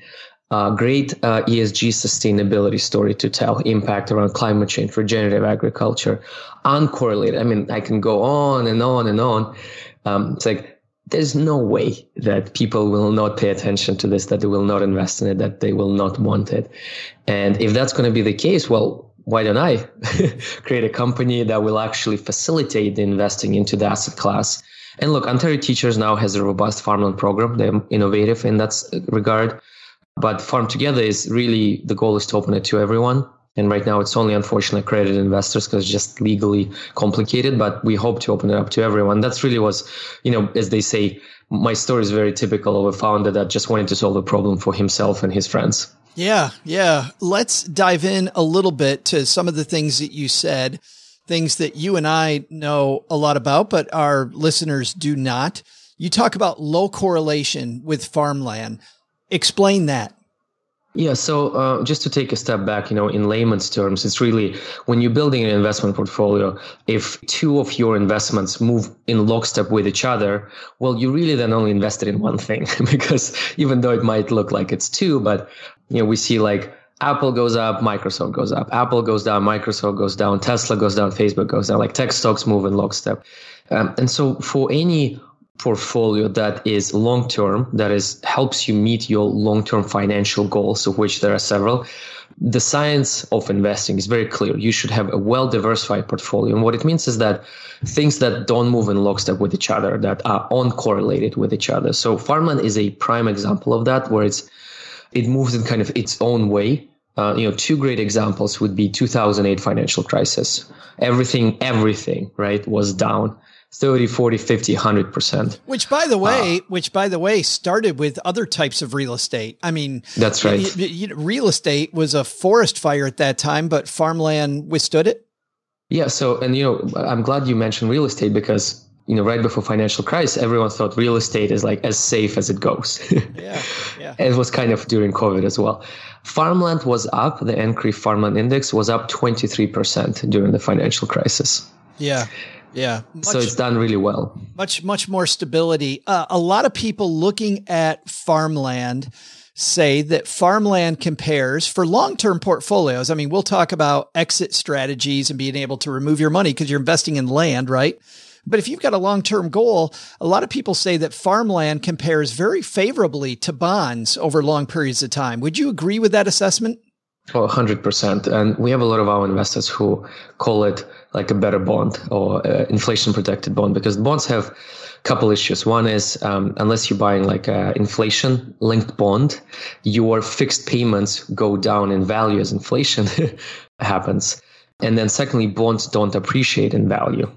Great ESG sustainability story to tell, impact around climate change, regenerative agriculture, uncorrelated. I can go on and on and on. It's there's no way that people will not pay attention to this, that they will not invest in it, that they will not want it. And if that's going to be the case, well, why don't I create a company that will actually facilitate the investing into the asset class? And look, Ontario Teachers now has a robust farmland program. They're innovative in that regard. But Farm Together is really, the goal is to open it to everyone. And right now it's only unfortunately accredited investors because it's just legally complicated, but we hope to open it up to everyone. That's really was, as they say, my story is very typical of a founder that just wanted to solve a problem for himself and his friends. Yeah. Let's dive in a little bit to some of the things that you said, things that you and I know a lot about, but our listeners do not. You talk about low correlation with farmland. Explain that. Yeah. So just to take a step back, in layman's terms, it's really when you're building an investment portfolio, if two of your investments move in lockstep with each other, well, you really then only invested in one thing because even though it might look like it's two, but, we see like Apple goes up, Microsoft goes up, Apple goes down, Microsoft goes down, Tesla goes down, Facebook goes down, like tech stocks move in lockstep. And so for any portfolio that is long-term, that helps you meet your long-term financial goals, of which there are several, the science of investing is very clear. You should have a well-diversified portfolio. And what it means is that things that don't move in lockstep with each other, that are uncorrelated with each other. So farmland is a prime example of that, where it moves in kind of its own way. Two great examples would be 2008 financial crisis. Everything, right, was down 30, 40, 50, 100%. Which by the way, started with other types of real estate. I mean, that's right. Real estate was a forest fire at that time, but farmland withstood it. Yeah. So, and, I'm glad you mentioned real estate because, right before financial crisis, everyone thought real estate is like as safe as it goes. Yeah. It was kind of during COVID as well. Farmland was up. The NCREIF Farmland Index was up 23% during the financial crisis. Yeah. Yeah. So it's done really well. Much more stability. A lot of people looking at farmland say that farmland compares for long-term portfolios. I mean, we'll talk about exit strategies and being able to remove your money because you're investing in land, right? But if you've got a long-term goal, a lot of people say that farmland compares very favorably to bonds over long periods of time. Would you agree with that assessment? Oh, 100%. And we have a lot of our investors who call it like a better bond or inflation protected bond, because bonds have a couple issues. One is, unless you're buying like a inflation linked bond, your fixed payments go down in value as inflation happens. And then secondly, bonds don't appreciate in value.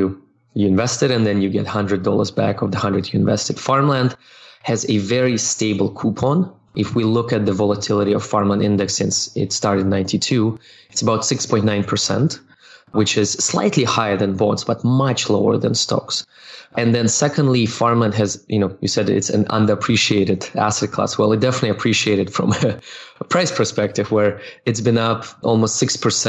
You invested and then you get $100 back of the 100 you invested. Farmland has a very stable coupon. If we look at the volatility of farmland index since it started in 92, it's about 6.9%, which is slightly higher than bonds, but much lower than stocks. And then secondly, farmland has, you said it's an underappreciated asset class. Well, it definitely appreciated from a price perspective, where it's been up almost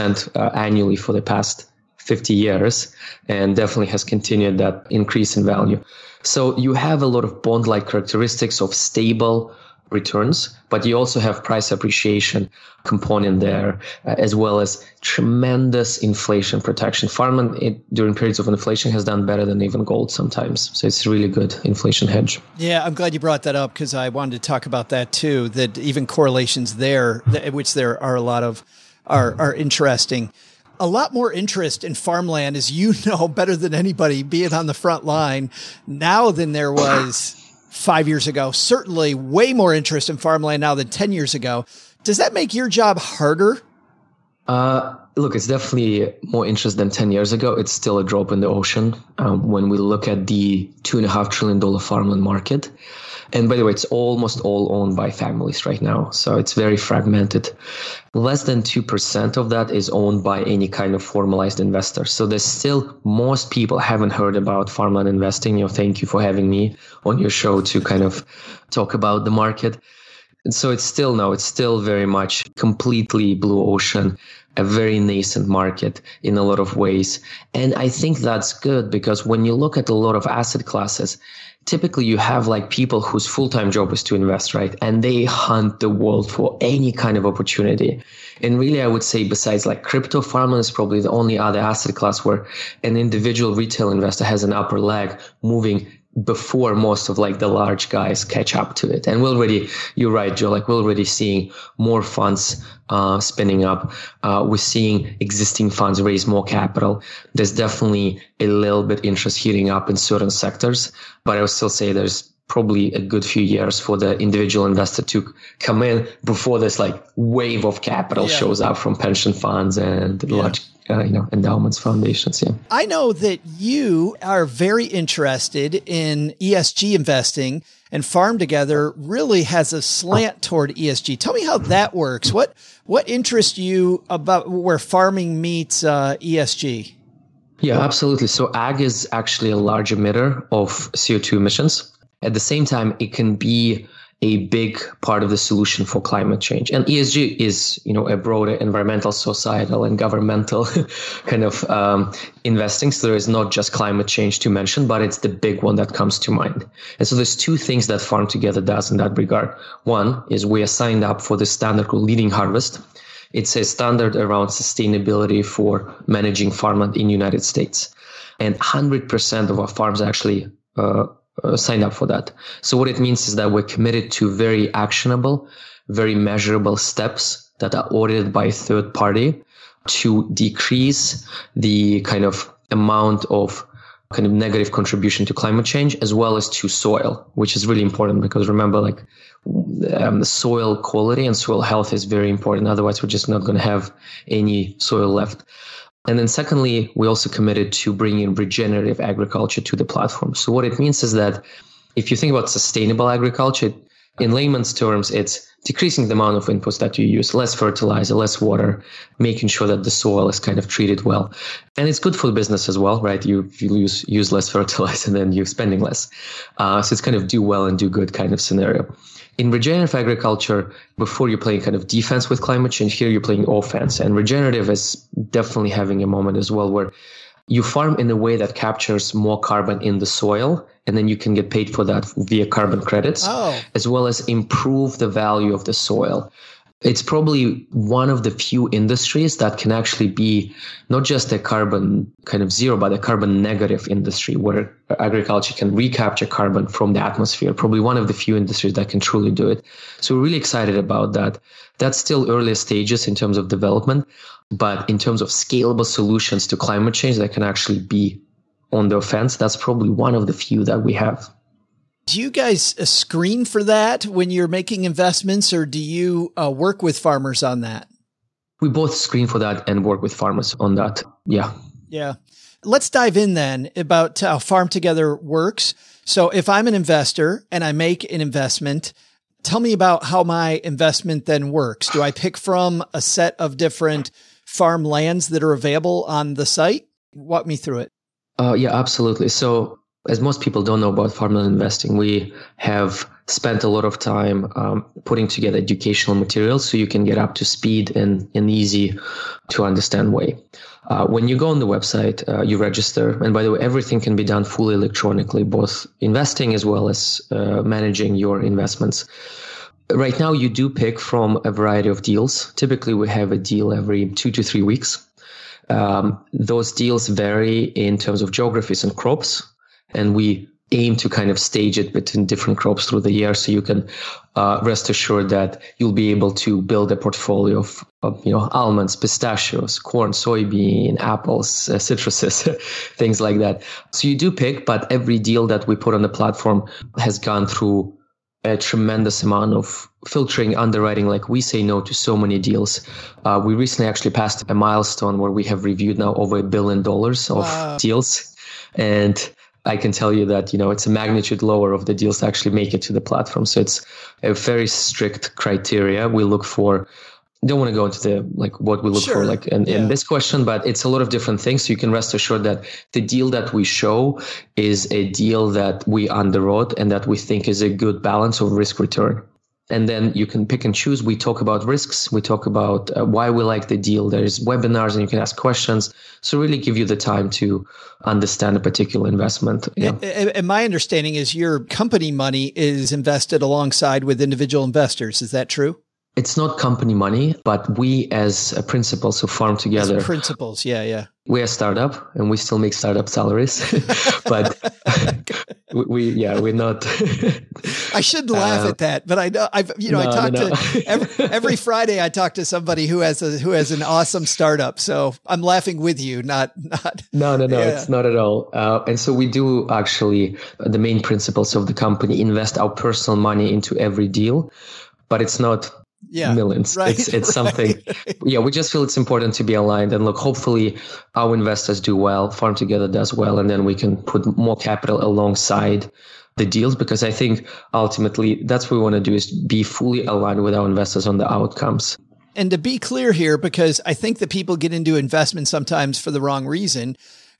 6% annually for the past 50 years and definitely has continued that increase in value. So you have a lot of bond-like characteristics of stable returns, but you also have price appreciation component there, as well as tremendous inflation protection. Farmland during periods of inflation has done better than even gold sometimes. So it's a really good inflation hedge. Yeah, I'm glad you brought that up because I wanted to talk about that too, that even correlations there, which there are a lot of, are interesting. A lot more interest in farmland, as you know better than anybody, being on the front line now than there was 5 years ago. Certainly way more interest in farmland now than 10 years ago. Does that make your job harder? Look, it's definitely more interest than 10 years ago. It's still a drop in the ocean when we look at the $2.5 trillion farmland market. And by the way, it's almost all owned by families right now. So it's very fragmented. Less than 2% of that is owned by any kind of formalized investor. So there's still, most people haven't heard about farmland investing. Thank you for having me on your show to kind of talk about the market. And so it's still very much completely blue ocean, a very nascent market in a lot of ways. And I think that's good because when you look at a lot of asset classes, typically you have like people whose full-time job is to invest, right? And they hunt the world for any kind of opportunity. And really, I would say besides like crypto, farmland is probably the only other asset class where an individual retail investor has an upper leg moving before most of like the large guys catch up to it. And you're right, Joe, like we're already seeing more funds spinning up. We're seeing existing funds raise more capital. There's definitely a little bit interest heating up in certain sectors, but I would still say there's probably a good few years for the individual investor to come in before this like wave of capital shows up from pension funds and large endowments, foundations. Yeah. I know that you are very interested in ESG investing, and Farm Together really has a slant toward ESG. Tell me how that works. What interests you about where farming meets ESG? Yeah, absolutely. So ag is actually a large emitter of CO2 emissions. At the same time, it can be a big part of the solution for climate change. And ESG is, a broader environmental, societal, and governmental kind of investing. So there is not just climate change to mention, but it's the big one that comes to mind. And so there's two things that Farm Together does in that regard. One is we are signed up for the standard called Leading Harvest. It's a standard around sustainability for managing farmland in the United States. And 100% of our farms actually signed up for that. So what it means is that we're committed to very actionable, very measurable steps that are audited by a third party to decrease the kind of amount of kind of negative contribution to climate change, as well as to soil, which is really important because remember, soil quality and soil health is very important. Otherwise, we're just not going to have any soil left. And then secondly, we also committed to bringing regenerative agriculture to the platform. So what it means is that if you think about sustainable agriculture, in layman's terms, it's decreasing the amount of inputs that you use, less fertilizer, less water, making sure that the soil is kind of treated well. And it's good for the business as well, right? You use less fertilizer and then you're spending less. So it's kind of do well and do good kind of scenario. In regenerative agriculture, before you're playing kind of defense with climate change, here you're playing offense. And regenerative is definitely having a moment as well where you farm in a way that captures more carbon in the soil, and then you can get paid for that via carbon credits, as well as improve the value of the soil. It's probably one of the few industries that can actually be not just a carbon kind of zero, but a carbon negative industry where agriculture can recapture carbon from the atmosphere. Probably one of the few industries that can truly do it. So we're really excited about that. That's still early stages in terms of development, but in terms of scalable solutions to climate change that can actually be on the offense, that's probably one of the few that we have. Do you guys screen for that when you're making investments, or do you work with farmers on that? We both screen for that and work with farmers on that. Yeah. Yeah. Let's dive in then about how Farm Together works. So if I'm an investor and I make an investment, tell me about how my investment then works. Do I pick from a set of different farm lands that are available on the site? Walk me through it. Yeah, absolutely. So as most people don't know about farmland investing, we have spent a lot of time putting together educational materials so you can get up to speed in an easy to understand way. When you go on the website, you register. And by the way, everything can be done fully electronically, both investing as well as managing your investments. Right now, you do pick from a variety of deals. Typically, we have a deal every 2 to 3 weeks. Those deals vary in terms of geographies and crops. And we aim to kind of stage it between different crops through the year, so you can rest assured that you'll be able to build a portfolio of almonds, pistachios, corn, soybean, apples, citruses, things like that. So you do pick, but every deal that we put on the platform has gone through a tremendous amount of filtering, underwriting. Like, we say no to so many deals. We recently actually passed a milestone where we have reviewed now over $1 billion of deals, and I can tell you that, it's a magnitude lower of the deals that actually make it to the platform. So it's a very strict criteria. We look for, don't want to go into the, what we look for, in this question, but it's a lot of different things. So you can rest assured that the deal that we show is a deal that we underwrote and that we think is a good balance of risk return. And then you can pick and choose. We talk about risks. We talk about why we like the deal. There's webinars and you can ask questions. So really give you the time to understand a particular investment. Yeah. And my understanding is your company money is invested alongside with individual investors. Is that true? It's not company money, but we as a principal, so Farm Together. As principals, yeah. We're a startup and we still make startup salaries, but we're not. I shouldn't laugh at that, but I know every Friday I talk to somebody who has an awesome startup. So I'm laughing with you, not. No, it's not at all. And so we do actually, the main principles of the company invest our personal money into every deal, but it's not millions. Right, it's something. Yeah, we just feel it's important to be aligned. And look, hopefully our investors do well, Farm Together does well, and then we can put more capital alongside the deals, because I think ultimately that's what we want to do, is be fully aligned with our investors on the outcomes. And to be clear here, because I think that people get into investment sometimes for the wrong reason.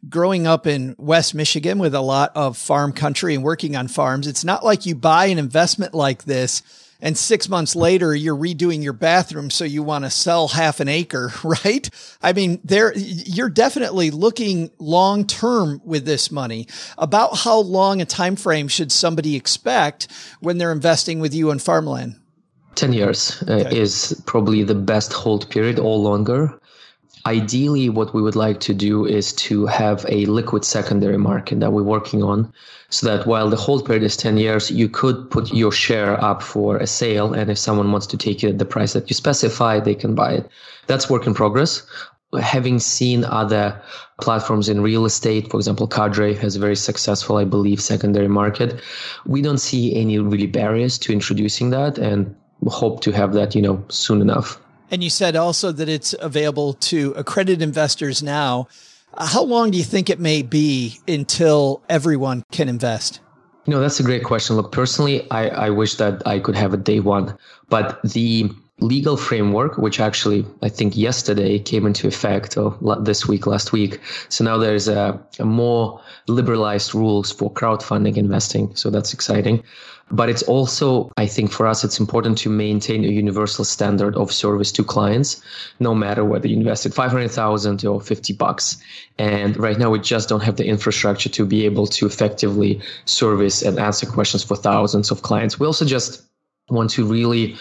growing up in West Michigan with a lot of farm country and working on farms, it's not like you buy an investment like this and 6 months later you're redoing your bathroom so you want to sell half an acre, right? I mean, you're definitely looking long term with this money. About how long a time frame should somebody expect when they're investing with you on farmland? 10 years is probably the best hold period, or longer. Ideally, what we would like to do is to have a liquid secondary market that we're working on, so that while the hold period is 10 years, you could put your share up for a sale. And if someone wants to take it at the price that you specify, they can buy it. That's work in progress. Having seen other platforms in real estate, for example, Cadre has a very successful, I believe, secondary market. We don't see any really barriers to introducing that, and hope to have that, soon enough. And you said also that it's available to accredited investors now. How long do you think it may be until everyone can invest? That's a great question. Look, personally, I wish that I could have it day one, but the legal framework, which actually I think yesterday came into effect, or last week. So now there's a more liberalized rules for crowdfunding investing. So that's exciting. But it's also, I think for us, it's important to maintain a universal standard of service to clients, no matter whether you invested $500,000 or $50. And right now we just don't have the infrastructure to be able to effectively service and answer questions for thousands of clients. We also just want to really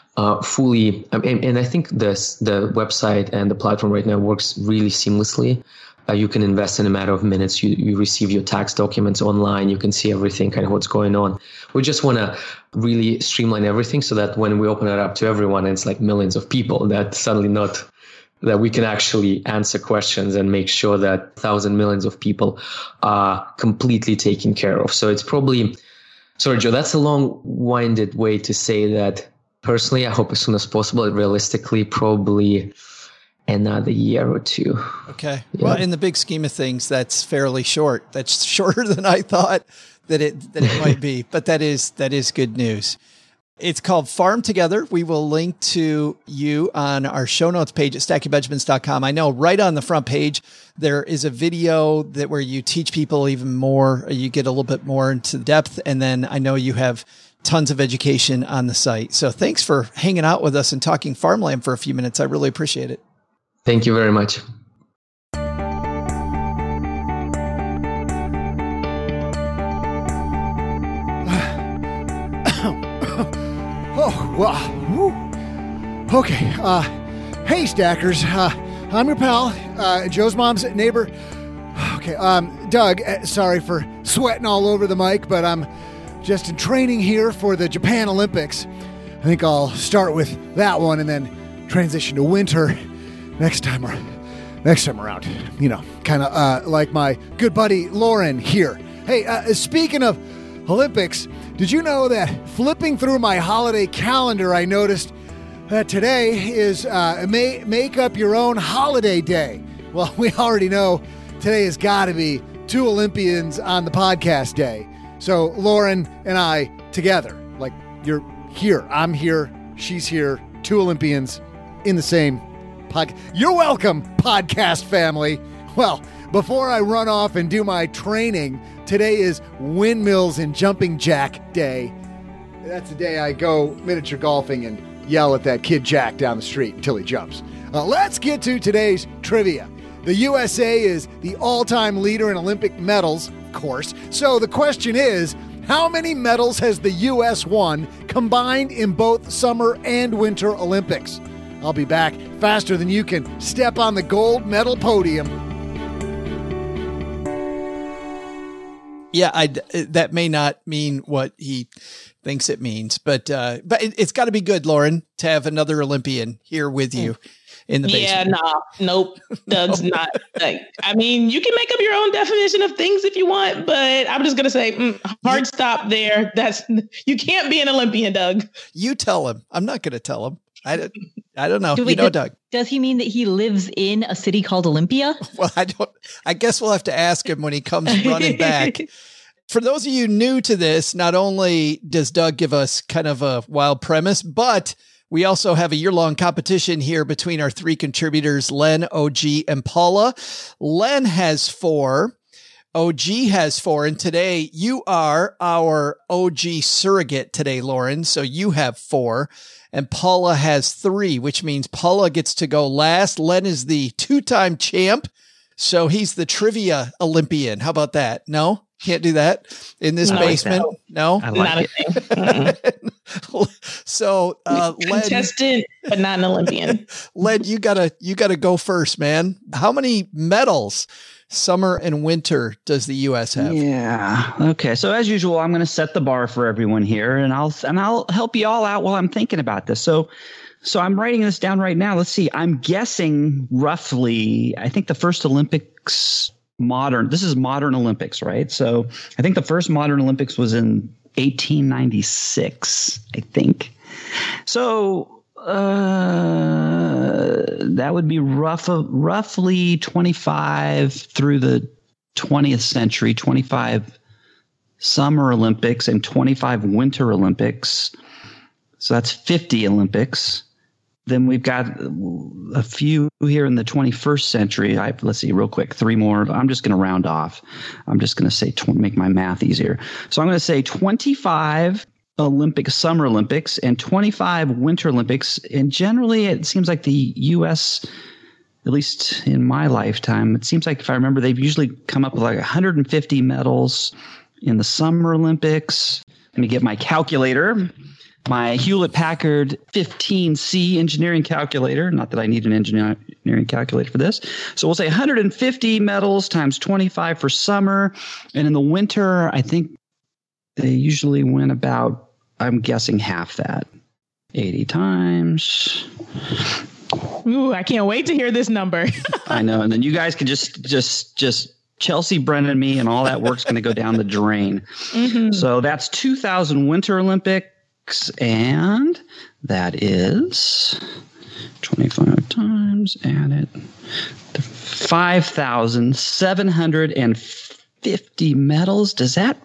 fully, and I think the website and the platform right now works really seamlessly. You can invest in a matter of minutes. You receive your tax documents online. You can see everything, kind of what's going on. We just want to really streamline everything so that when we open it up to everyone, it's like millions of people, that suddenly that we can actually answer questions and make sure that thousands, millions of people are completely taken care of. So it's probably, sorry, Joe, that's a long-winded way to say that personally, I hope as soon as possible. Realistically, probably another year or two. Okay. Yeah. Well, in the big scheme of things, that's fairly short. That's shorter than I thought that it might be, but that is good news. It's called Farm Together. We will link to you on our show notes page at stackingbenjamins.com. I know right on the front page, there is a video where you teach people even more. You get a little bit more into depth. And then I know you have tons of education on the site. So thanks for hanging out with us and talking farmland for a few minutes. I really appreciate it. Thank you very much. Oh, well, okay. Hey, Stackers. I'm your pal, Joe's mom's neighbor. Okay, Doug, sorry for sweating all over the mic, but I'm just in training here for the Japan Olympics. I think I'll start with that one and then transition to winter next time around. Kind of like my good buddy Lauren here. Hey, speaking of Olympics, did you know that flipping through my holiday calendar, I noticed that today is Make Up Your Own Holiday Day. Well, we already know today has got to be two Olympians on the podcast day. So Lauren and I together, like you're here, I'm here, she's here, two Olympians in the same podcast. You're welcome, podcast family. Well, before I run off and do my training, today is windmills and jumping jack day. That's the day I go miniature golfing and yell at that kid Jack down the street until he jumps. Let's get to today's trivia. The USA is the all-time leader in Olympic medals, of course. So the question is, how many medals has the U.S. won combined in both Summer and Winter Olympics? I'll be back faster than you can step on the gold medal podium. Yeah, that may not mean what he thinks it means, but it's got to be good, Lauren, to have another Olympian here with you in the basement. Yeah, nope. Doug's not. I mean, you can make up your own definition of things if you want, but I'm just gonna say hard stop there. You can't be an Olympian, Doug. You tell him. I'm not gonna tell him. I don't know. Doug. Does he mean that he lives in a city called Olympia? Well, I guess we'll have to ask him when he comes running back. For those of you new to this, not only does Doug give us kind of a wild premise, but We also have a year-long competition here between our three contributors, Len, OG, and Paula. Len has 4. OG has 4. And today you are our OG surrogate today, Lauren. So you have 4 and Paula has 3, which means Paula gets to go last. Len is the 2-time champ. So he's the trivia Olympian. How about that? No? Can't do that in this basement. No, I like it. So, Len, contestant, but not an Olympian. Len, you gotta go first, man. How many medals, summer and winter, does the U.S. have? Yeah. Okay. So as usual, I'm going to set the bar for everyone here, and I'll help you all out while I'm thinking about this. So I'm writing this down right now. Let's see. I'm guessing roughly. I think the first Olympics. This is modern Olympics, right? So I think the first modern Olympics was in 1896, I think. So that would be roughly 25 through the 20th century, 25 Summer Olympics and 25 Winter Olympics. So that's 50 Olympics. Then we've got a few here in the 21st century. Let's see real quick. 3 more. I'm just going to round off. I'm just going to say make my math easier. So I'm going to say 25 Summer Olympics and 25 Winter Olympics. And generally, it seems like the U.S., at least in my lifetime, it seems like if I remember, they've usually come up with like 150 medals in the Summer Olympics. Let me get my calculator. My Hewlett-Packard 15C engineering calculator. Not that I need an engineering calculator for this. So we'll say 150 medals times 25 for summer. And in the winter, I think they usually win about, I'm guessing, half that. 80 times. Ooh, I can't wait to hear this number. I know. And then you guys can just Chelsea Brennan me, and all that work's going to go down the drain. Mm-hmm. So that's 2000 Winter Olympics. And that is 25 times, add it, 5,750 medals. Does that?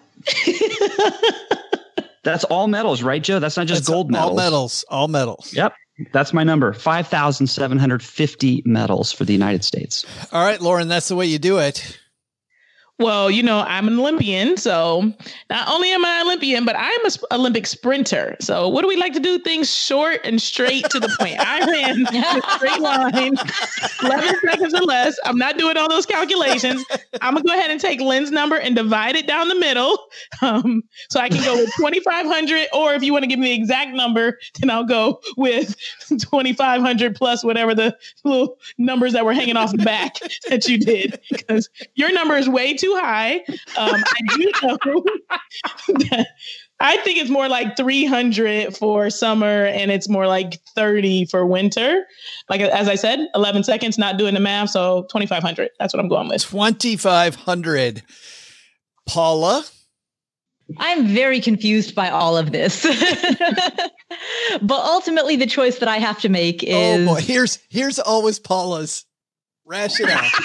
That's all medals, right, Joe? That's not just gold medals. All medals. Yep. That's my number. 5,750 medals for the United States. All right, Lauren, that's the way you do it. Well, I'm an Olympian, so not only am I an Olympian, but I'm an Olympic sprinter. So what do we like to do? Things short and straight to the point. I ran a straight line, 11 seconds or less. I'm not doing all those calculations. I'm going to go ahead and take Len's number and divide it down the middle. So I can go with 2,500, or if you want to give me the exact number, then I'll go with 2,500 plus whatever the little numbers that were hanging off the back that you did, because your number is way too high. I do know that I think it's more like 300 for summer and it's more like 30 for winter. Like, as I said, 11 seconds, not doing the math. So 2,500. That's what I'm going with. 2,500. Paula? I'm very confused by all of this. But ultimately, the choice that I have to make is... Oh boy, here's always Paula's. Rash it out.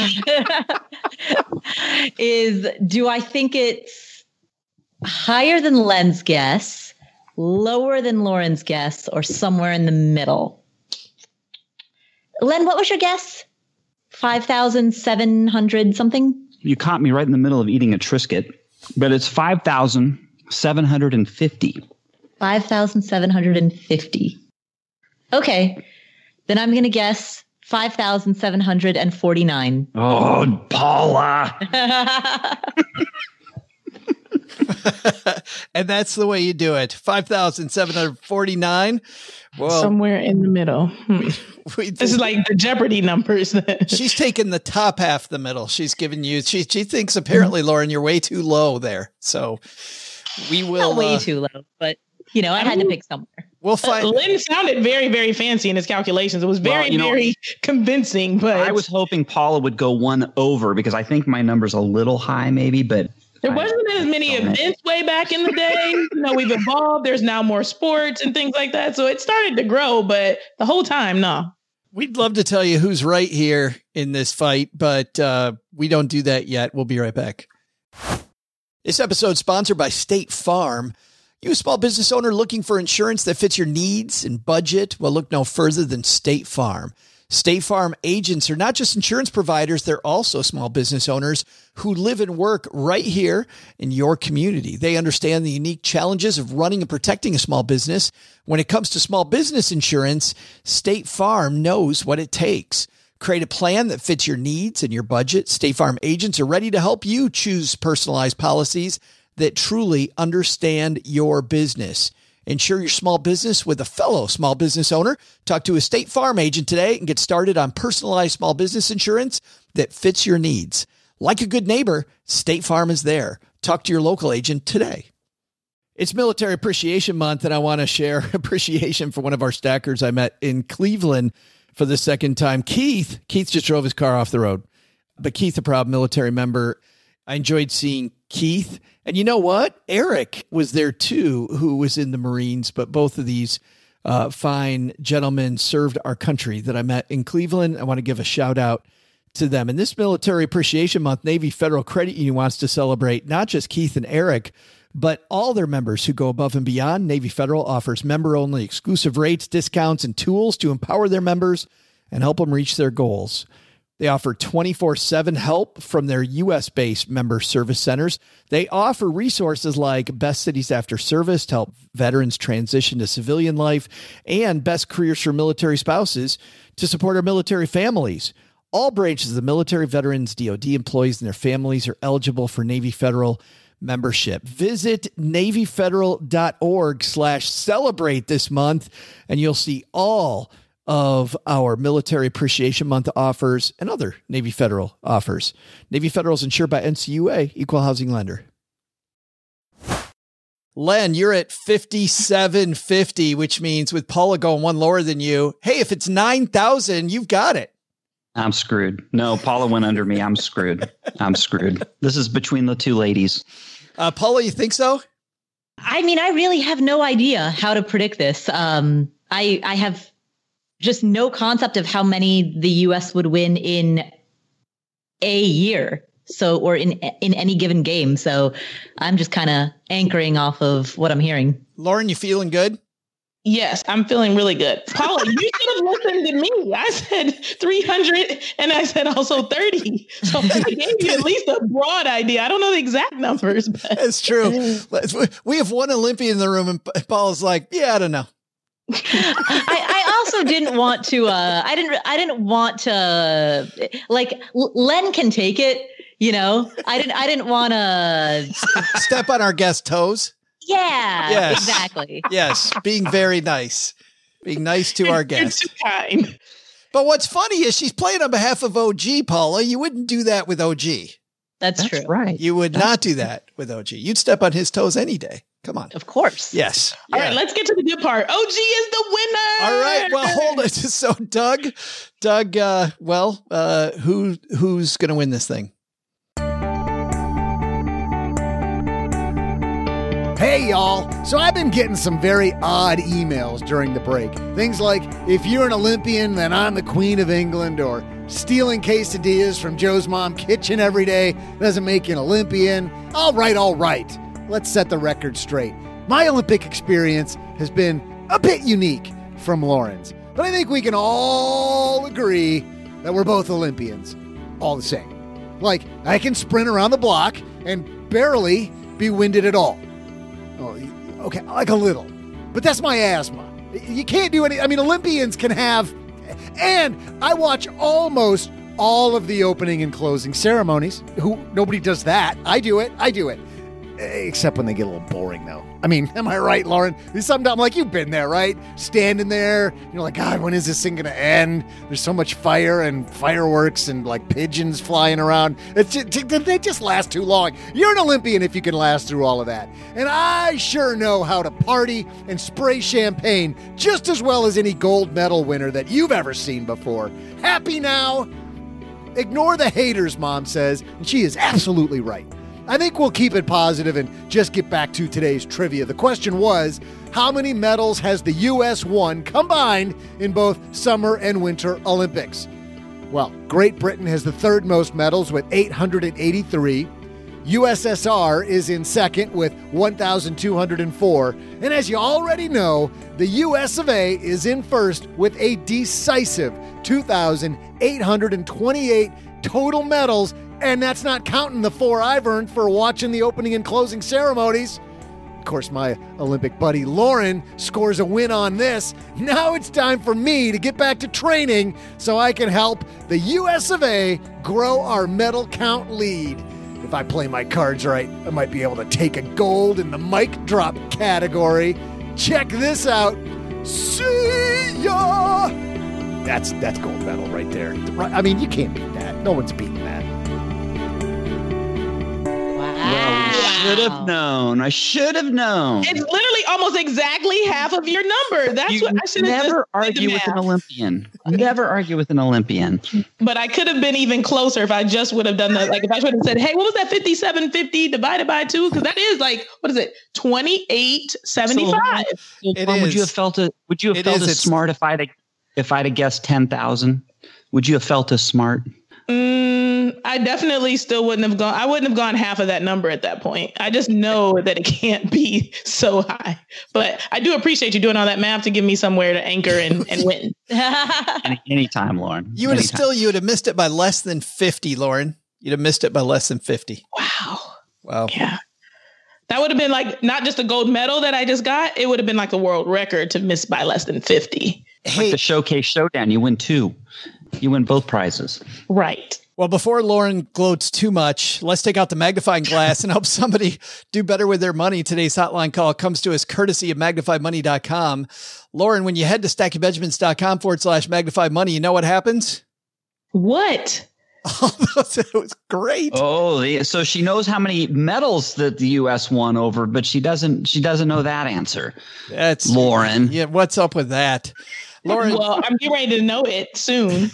Do I think it's higher than Len's guess, lower than Lauren's guess, or somewhere in the middle? Len, what was your guess? 5,700 something? You caught me right in the middle of eating a Triscuit, but it's 5,750. 5,750. Okay. Then I'm going to guess 5,749. Oh, Paula. And that's the way you do it. 5,749. Well, somewhere in the middle. This is like the Jeopardy numbers. She's taken the top half of the middle. She's given you, she thinks apparently, Lauren, you're way too low there. So we will. Not way too low, but I had to pick somewhere. We'll find. Lynn sounded very, very fancy in his calculations. It was very convincing. But I was hoping Paula would go one over because I think my number's a little high, maybe. But there wasn't as many events way back in the day. We've evolved. There's now more sports and things like that. So it started to grow, but the whole time, no. We'd love to tell you who's right here in this fight, but we don't do that yet. We'll be right back. This episode is sponsored by State Farm. You a small business owner looking for insurance that fits your needs and budget? Well, look no further than State Farm. State Farm agents are not just insurance providers, they're also small business owners who live and work right here in your community. They understand the unique challenges of running and protecting a small business. When it comes to small business insurance, State Farm knows what it takes. Create a plan that fits your needs and your budget. State Farm agents are ready to help you choose personalized policies that truly understand your business. Insure your small business with a fellow small business owner. Talk to a State Farm agent today and get started on personalized small business insurance that fits your needs. Like a good neighbor, State Farm is there. Talk to your local agent today. It's Military Appreciation Month, and I want to share appreciation for one of our stackers I met in Cleveland for the second time. Keith just drove his car off the road, but Keith, a proud military member. I enjoyed seeing Keith. And you know what? Eric was there too, who was in the Marines, but both of these fine gentlemen served our country that I met in Cleveland. I want to give a shout out to them. And this Military Appreciation Month, Navy Federal Credit Union wants to celebrate not just Keith and Eric, but all their members who go above and beyond. Navy Federal offers member-only exclusive rates, discounts, and tools to empower their members and help them reach their goals. They offer 24/7 help from their U.S.-based member service centers. They offer resources like Best Cities After Service to help veterans transition to civilian life and Best Careers for Military Spouses to support our military families. All branches of the military, veterans, DoD employees, and their families are eligible for Navy Federal membership. Visit NavyFederal.org/celebrate this month, and you'll see all of our Military Appreciation Month offers and other Navy Federal offers. Navy Federal is insured by NCUA, Equal Housing Lender. Len, you're at 5,750, which means with Paula going one lower than you, hey, if it's 9,000, you've got it. I'm screwed. No, Paula went under me. I'm screwed. This is between the two ladies. Paula, you think so? I mean, I really have no idea how to predict this. I have just no concept of how many the U.S. would win in a year. So, or in any given game. So I'm just kind of anchoring off of what I'm hearing. Lauren, you feeling good? Yes, I'm feeling really good. Paula, you should have listened to me. I said 300 and I said also 30. So I gave you at least a broad idea. I don't know the exact numbers. But. That's true. We have one Olympian in the room and Paula's like, yeah, I don't know. I also didn't want to, I didn't want to, like, Len can take it, you know, I didn't want to step on our guest's toes. Yeah, yes. Exactly. Yes. Being very nice, being nice to our guests. You're too kind. But what's funny is she's playing on behalf of OG, Paula. You wouldn't do that with OG. That's true. Right. You would not do that with OG. You'd step on his toes any day. Come on. Of course. Yes. All right, let's get to the good part. OG is the winner. All right. Well, hold it. So Doug, who's going to win this thing? Hey, y'all. So I've been getting some very odd emails during the break. Things like, if you're an Olympian, then I'm the Queen of England, or stealing quesadillas from Joe's Mom Kitchen every day doesn't make you an Olympian. All right. Let's set the record straight. My Olympic experience has been a bit unique from Lauren's, but I think we can all agree that we're both Olympians, all the same. Like, I can sprint around the block and barely be winded at all. Oh, okay, like a little. But that's my asthma. You can't do any. I mean, Olympians can have. And I watch almost all of the opening and closing ceremonies. Nobody does that. I do it. Except when they get a little boring, though. I mean, am I right, Lauren? Sometimes I'm like, you've been there, right? Standing there, you're like, God, when is this thing going to end? There's so much fire and fireworks and like pigeons flying around. They just last too long. You're an Olympian if you can last through all of that. And I sure know how to party and spray champagne just as well as any gold medal winner that you've ever seen before. Happy now? Ignore the haters, Mom says, and she is absolutely right. I think we'll keep it positive and just get back to today's trivia. The question was, how many medals has the U.S. won combined in both Summer and Winter Olympics? Well, Great Britain has the third most medals with 883. USSR is in second with 1,204. And as you already know, the US of A is in first with a decisive 2,828 total medals. And that's not counting the 4 I've earned for watching the opening and closing ceremonies. Of course, my Olympic buddy Lauren scores a win on this. Now it's time for me to get back to training so I can help the US of A grow our medal count lead. If I play my cards right, I might be able to take a gold in the mic drop category. Check this out. See ya! That's gold medal right there. I mean, you can't beat that. No one's beating that. Should have known. I should have known. It's literally almost exactly half of your number. That's what I should have never argue with an Olympian. Never argue with an Olympian. But I could have been even closer if I just would have done that. Like if I would have said, "Hey, what was that 5750 divided by 2?" Because that is like, what is it? 2875. Would you have felt as smart if I'd have guessed 10,000? Would you have felt as smart? I definitely still wouldn't have gone. I wouldn't have gone half of that number at that point. I just know that it can't be so high. But I do appreciate you doing all that math to give me somewhere to anchor and win. Anytime, Lauren. You would have missed it by less than 50, Lauren. You'd have missed it by less than 50. Wow. Yeah. That would have been like not just a gold medal that I just got. It would have been like a world record to miss by less than 50. Like the Showcase Showdown. You win 2. You win both prizes. Right. Well, before Lauren gloats too much, let's take out the magnifying glass and help somebody do better with their money. Today's hotline call comes to us courtesy of MagnifyMoney.com. Lauren, when you head to StackyBenjamins.com/magnifymoney, you know what happens? What? It was great. Oh, so she knows how many medals that the U.S. won over, but she doesn't know that answer. That's Lauren. Yeah, what's up with that? Lauren, well, I'm getting ready to know it soon.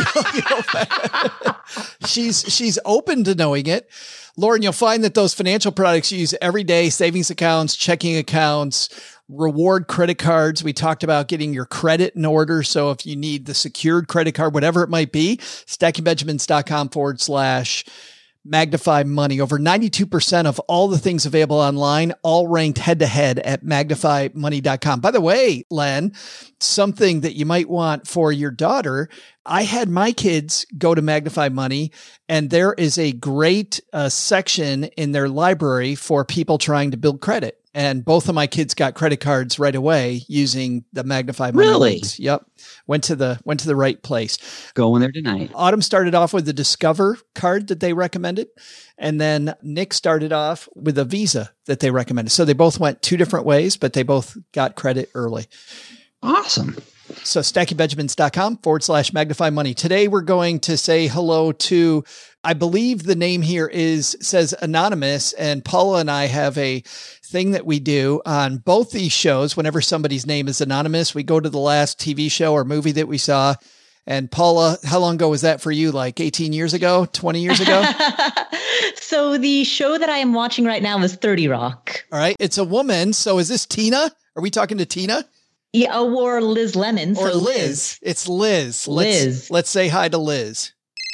She's open to knowing it. Lauren, you'll find that those financial products you use every day, savings accounts, checking accounts, reward credit cards. We talked about getting your credit in order. So if you need the secured credit card, whatever it might be, StackyBenjamins.com/magnify money. Over 92% of all the things available online, all ranked head to head at magnifymoney.com. By the way, Len, something that you might want for your daughter. I had my kids go to Magnify Money, and there is a great section in their library for people trying to build credit. And both of my kids got credit cards right away using the Magnify Money links. Yep. Went to the right place. Going there tonight. Autumn started off with the Discover card that they recommended. And then Nick started off with a Visa that they recommended. So they both went 2 different ways, but they both got credit early. Awesome. So StackyBenjamins.com/magnify money. Today we're going to say hello to, I believe the name here says Anonymous, and Paula and I have a thing that we do on both these shows. Whenever somebody's name is Anonymous, we go to the last TV show or movie that we saw. And Paula, how long ago was that for you? Like 18 years ago, 20 years ago? So the show that I am watching right now is 30 Rock. All right. It's a woman. So is this Tina? Are we talking to Tina? Yeah, or Liz Lemon. Or Liz. It's Liz. Liz. Let's say hi to Liz.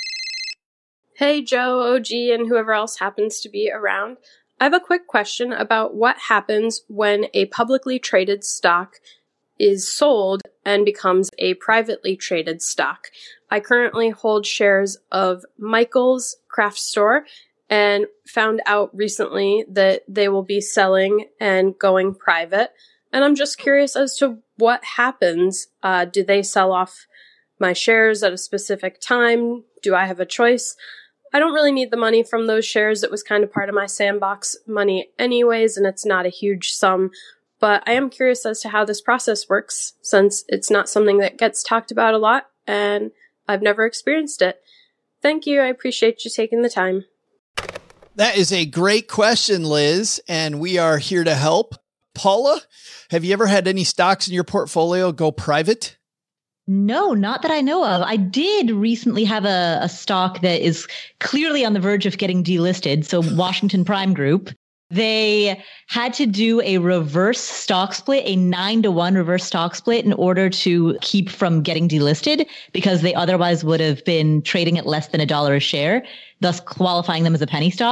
Hey, Joe, OG, and whoever else happens to be around. I have a quick question about what happens when a publicly traded stock is sold and becomes a privately traded stock. I currently hold shares of Michael's Craft Store and found out recently that they will be selling and going private. And I'm just curious as to what happens. Do they sell off my shares at a specific time? Do I have a choice? I don't really need the money from those shares. It was kind of part of my sandbox money anyways, and it's not a huge sum. But I am curious as to how this process works, since it's not something that gets talked about a lot, and I've never experienced it. Thank you. I appreciate you taking the time. That is a great question, Liz, and we are here to help. Paula, have you ever had any stocks in your portfolio go private? No, not that I know of. I did recently have a stock that is clearly on the verge of getting delisted. So Washington Prime Group, they had to do a reverse stock split, a 9-to-1 reverse stock split in order to keep from getting delisted, because they otherwise would have been trading at less than $1 a share, thus qualifying them as a penny stock.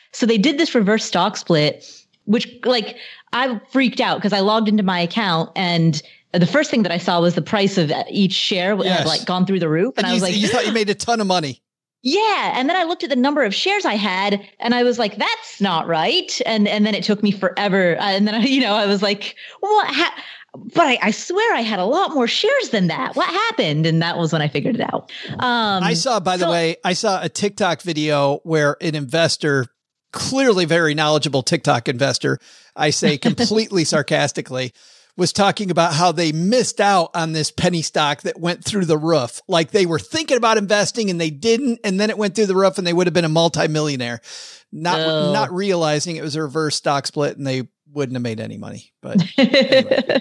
So they did this reverse stock split, which like I freaked out because I logged into my account and the first thing that I saw was the price of each share had like gone through the roof. And I was like, you thought you made a ton of money. Yeah. And then I looked at the number of shares I had and I was like, that's not right. And then it took me forever. And then, I was like, what? But I swear I had a lot more shares than that. What happened? And that was when I figured it out. I saw a TikTok video where an investor, clearly very knowledgeable TikTok investor, I say completely sarcastically, was talking about how they missed out on this penny stock that went through the roof. Like they were thinking about investing and they didn't. And then it went through the roof and they would have been a multimillionaire, not realizing it was a reverse stock split and they wouldn't have made any money. But anyway.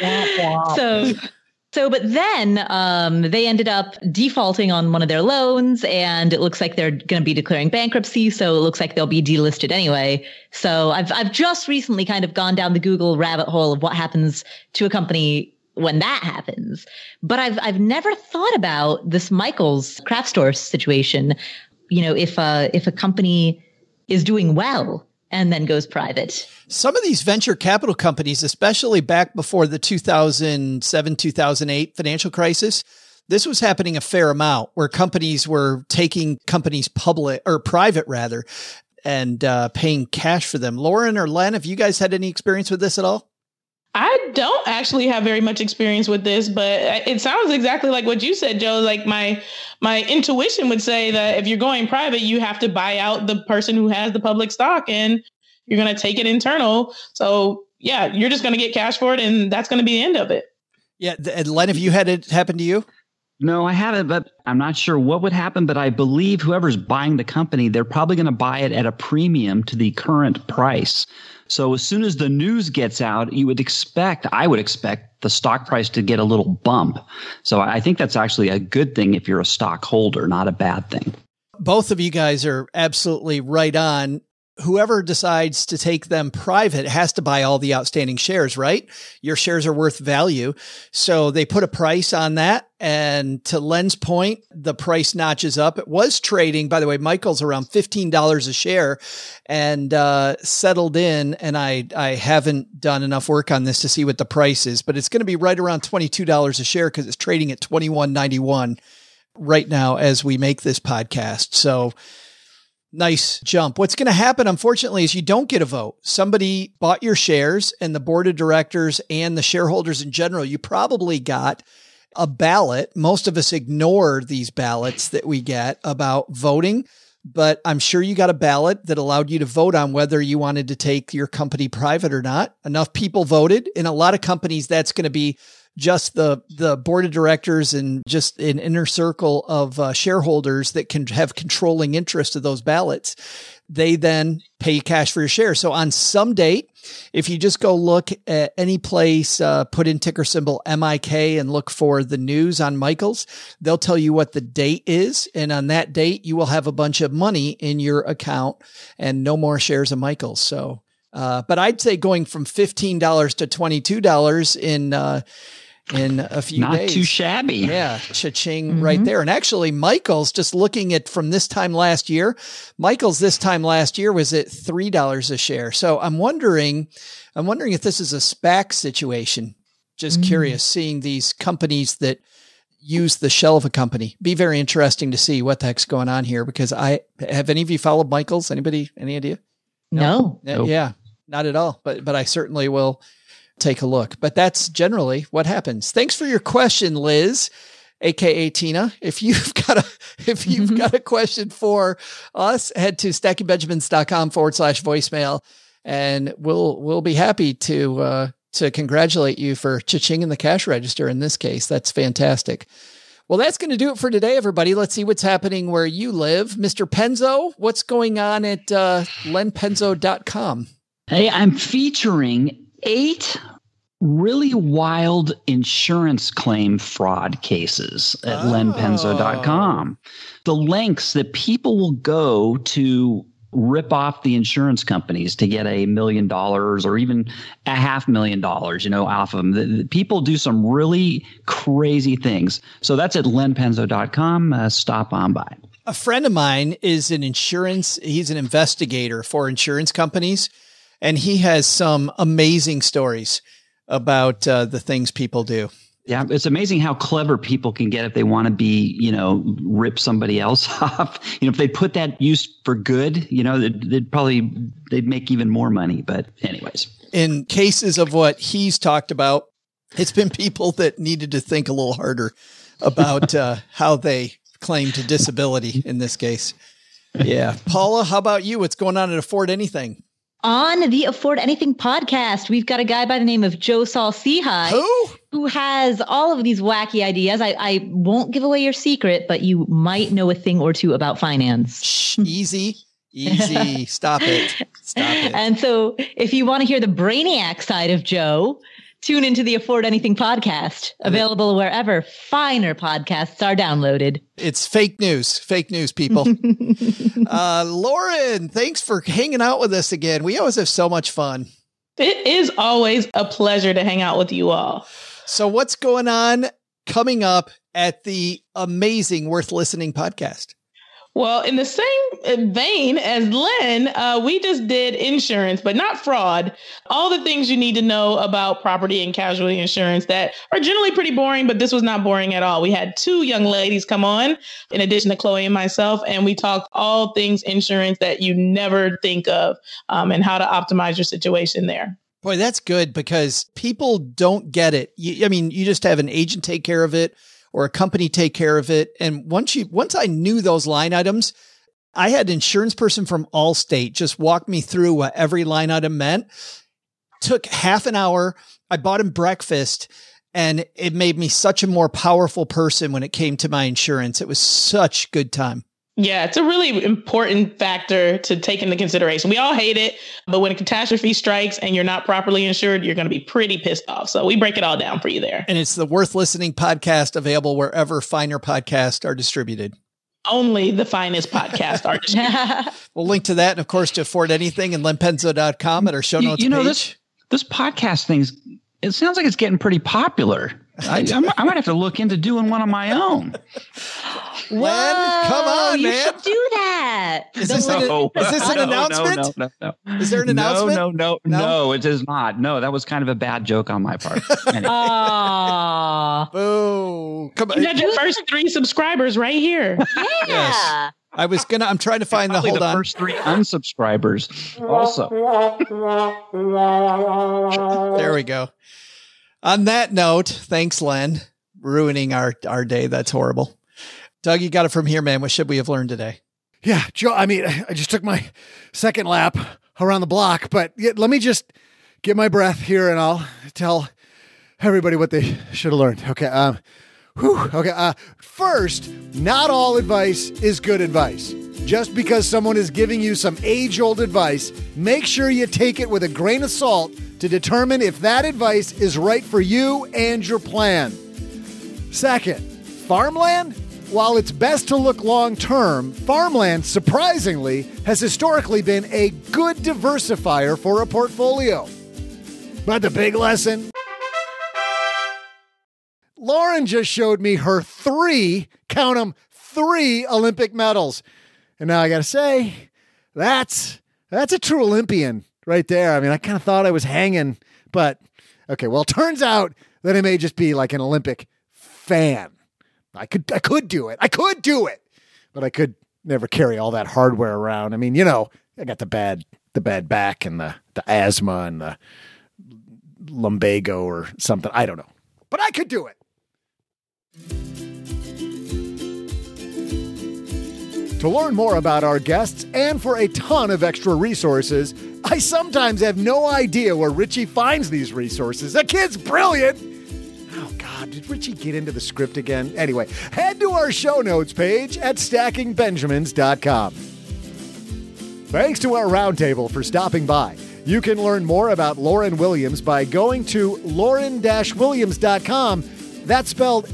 But then they ended up defaulting on one of their loans and it looks like they're going to be declaring bankruptcy. So it looks like they'll be delisted anyway. So I've just recently kind of gone down the Google rabbit hole of what happens to a company when that happens. But I've never thought about this Michaels craft store situation. If a company is doing well and then goes private. Some of these venture capital companies, especially back before the 2007, 2008 financial crisis, this was happening a fair amount where companies were taking companies public or private rather, and paying cash for them. Lauren or Len, have you guys had any experience with this at all? I don't actually have very much experience with this, but it sounds exactly like what you said, Joe. Like my intuition would say that if you're going private, you have to buy out the person who has the public stock and you're going to take it internal. So yeah, you're just going to get cash for it and that's going to be the end of it. Yeah. And Len, have you had it happen to you? No, I haven't, but I'm not sure what would happen. But I believe whoever's buying the company, they're probably going to buy it at a premium to the current price. So as soon as the news gets out, I would expect the stock price to get a little bump. So I think that's actually a good thing if you're a stockholder, not a bad thing. Both of you guys are absolutely right on. Whoever decides to take them private has to buy all the outstanding shares, right? Your shares are worth value. So they put a price on that. And to Len's point, the price notches up. It was trading, by the way, Michael's around $15 a share and settled in. And I haven't done enough work on this to see what the price is, but it's going to be right around $22 a share because it's trading at $21.91 right now as we make this podcast. So nice jump. What's going to happen, unfortunately, is you don't get a vote. Somebody bought your shares and the board of directors and the shareholders in general, you probably got a ballot. Most of us ignore these ballots that we get about voting, but I'm sure you got a ballot that allowed you to vote on whether you wanted to take your company private or not. Enough people voted. In a lot of companies, that's going to be just the board of directors and just an inner circle of shareholders that can have controlling interest of those ballots. They then pay you cash for your shares. So on some date, if you just go look at any place, put in ticker symbol MIK and look for the news on Michaels, they'll tell you what the date is. And on that date, you will have a bunch of money in your account and no more shares of Michaels. So, but I'd say going from $15 to $22 in a few days. Not too shabby. Yeah. Cha-ching right there. And actually, Michael's, just looking at from this time last year, Michael's this time last year was at $3 a share. So I'm wondering if this is a SPAC situation. Just curious, seeing these companies that use the shell of a company. Be very interesting to see what the heck's going on here, because have any of you followed Michael's? Anybody, any idea? No. Yeah, not at all. But I certainly will take a look. But that's generally what happens. Thanks for your question, Liz, aka Tina. If you've got a question for us, head to stackingbenjamins.com/voicemail, and we'll be happy to congratulate you for cha-ching in the cash register. In this case, that's fantastic. Well, that's going to do it for today, everybody. Let's see what's happening where you live. Mr. Penzo, what's going on at lenpenzo.com? Hey, I'm featuring 8 really wild insurance claim fraud cases at lenpenzo.com. The lengths that people will go to rip off the insurance companies to get $1 million or even $500,000, off of them. The people do some really crazy things. So that's at lenpenzo.com. Stop on by. A friend of mine is he's an investigator for insurance companies, and he has some amazing stories about the things people do. Yeah, it's amazing how clever people can get if they want to be, rip somebody else off. If they put that use for good, they'd make even more money. But anyways, in cases of what he's talked about, it's been people that needed to think a little harder about how they claimed disability in this case. Yeah. Paula, how about you? What's going on at Afford Anything? On the Afford Anything podcast, we've got a guy by the name of Joe Saul-Sehy who has all of these wacky ideas. I won't give away your secret, but you might know a thing or two about finance. Shh, easy. Stop it. And so if you want to hear the brainiac side of Joe, tune into the Afford Anything podcast, available wherever finer podcasts are downloaded. It's fake news, people. Lauren, thanks for hanging out with us again. We always have so much fun. It is always a pleasure to hang out with you all. So what's going on coming up at the amazing Worth Listening podcast? Well, in the same vein as Len, we just did insurance, but not fraud. All the things you need to know about property and casualty insurance that are generally pretty boring, but this was not boring at all. We had 2 young ladies come on, in addition to Chloe and myself, and we talked all things insurance that you never think of, and how to optimize your situation there. Boy, that's good because people don't get it. You just have an agent take care of it, or a company take care of it. And once I knew those line items, I had an insurance person from Allstate just walk me through what every line item meant. Took half an hour. I bought him breakfast, and it made me such a more powerful person when it came to my insurance. It was such good time. Yeah, it's a really important factor to take into consideration. We all hate it, but when a catastrophe strikes and you're not properly insured, you're going to be pretty pissed off. So we break it all down for you there. And it's the Worth Listening podcast, available wherever finer podcasts are distributed. Only the finest podcasts are distributed. We'll link to that, and of course, to Afford Anything and lenpenzo.com at our show notes page. This podcast thing's, it sounds like it's getting pretty popular. I might have to look into doing one on my own. Len, come on, you man. should do that. Is this an announcement? No. Is there an announcement? No, it is not. No, that was kind of a bad joke on my part. Anyway. Boo. Come on. You got your first 3 subscribers right here. Yeah. Yes. I'm trying to find the hold on. First 3 unsubscribers also. There we go. On that note, thanks, Len. Ruining our day. That's horrible. Doug, you got it from here, man. What should we have learned today? Yeah, Joe, I just took my second lap around the block, but let me just get my breath here and I'll tell everybody what they should have learned. Okay. First, not all advice is good advice. Just because someone is giving you some age-old advice, make sure you take it with a grain of salt to determine if that advice is right for you and your plan. Second, farmland? While it's best to look long-term, farmland, surprisingly, has historically been a good diversifier for a portfolio. But the big lesson? Lauren just showed me her 3, count them, 3 Olympic medals. And now I got to say, that's a true Olympian right there. I kind of thought I was hanging, but okay, well, it turns out that I may just be like an Olympic fan. I could do it. But I could never carry all that hardware around. I got the bad back and the asthma and the lumbago or something. I don't know. But I could do it. To learn more about our guests and for a ton of extra resources, I sometimes have no idea where Richie finds these resources. That kid's brilliant. Oh, God, did Richie get into the script again? Anyway, head to our show notes page at stackingbenjamins.com. Thanks to our roundtable for stopping by. You can learn more about Lauren Williams by going to lauren-williams.com. That's spelled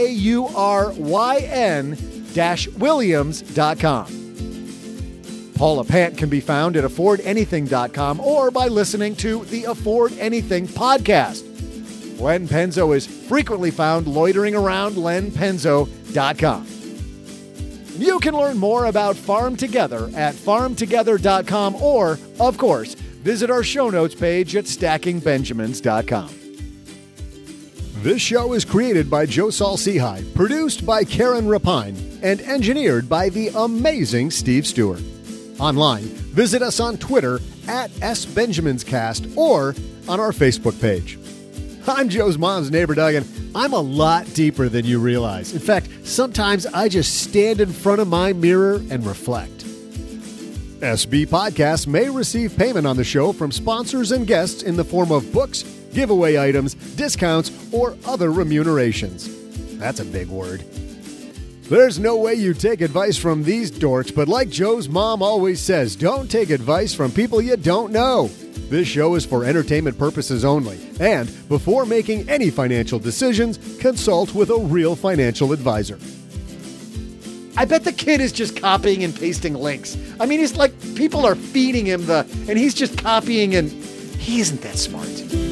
LAURYN-Williams.com. Paula Pant can be found at affordanything.com or by listening to the Afford Anything podcast. Len Penzo is frequently found loitering around lenpenzo.com. You can learn more about Farm Together at farmtogether.com or, of course, visit our show notes page at stackingbenjamins.com. This show is created by Joe Saul-Sehy, produced by Karen Rapine, and engineered by the amazing Steve Stewart. Online, visit us on Twitter at SBenjaminsCast or on our Facebook page. I'm Joe's mom's neighbor, Doug, and I'm a lot deeper than you realize. In fact, sometimes I just stand in front of my mirror and reflect. SB Podcasts may receive payment on the show from sponsors and guests in the form of books, giveaway items, discounts, or other remunerations. That's a big word. There's no way you take advice from these dorks, but like Joe's mom always says, don't take advice from people you don't know. This show is for entertainment purposes only, and before making any financial decisions, consult with a real financial advisor. I bet the kid is just copying and pasting links. I mean, it's like people are feeding him and he's just copying, and he isn't that smart.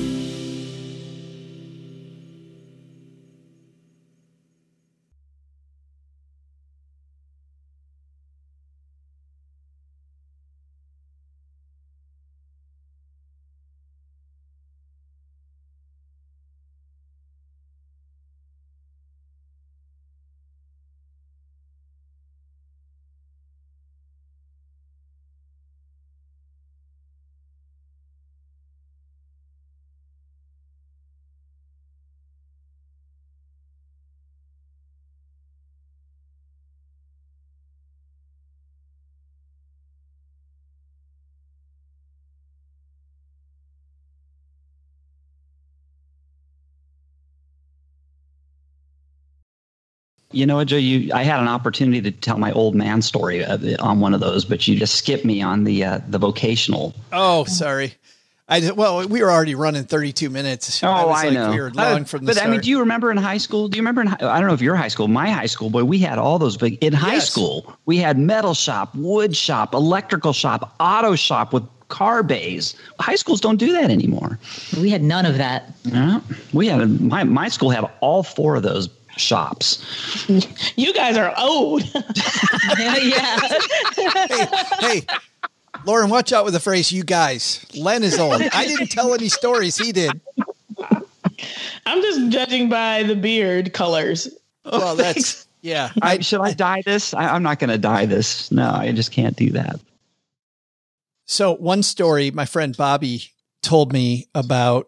You know what, Joe? I had an opportunity to tell my old man story on one of those, but you just skipped me on the vocational. Oh, sorry. We were already running 32 minutes. I know. We were long from the start. I mean, do you remember in high school? I don't know if your high school, my high school, boy, we had all those big. In high school, we had metal shop, wood shop, electrical shop, auto shop with car bays. High schools don't do that anymore. We had none of that. Yeah, we had my school had all four of those shops. You guys are old. Yeah. Hey, Lauren, watch out with the phrase, you guys. Len is old. I didn't tell any stories. He did. I'm just judging by the beard colors. Well, that's, yeah. Should I dye this? I'm not going to dye this. No, I just can't do that. So one story my friend Bobby told me about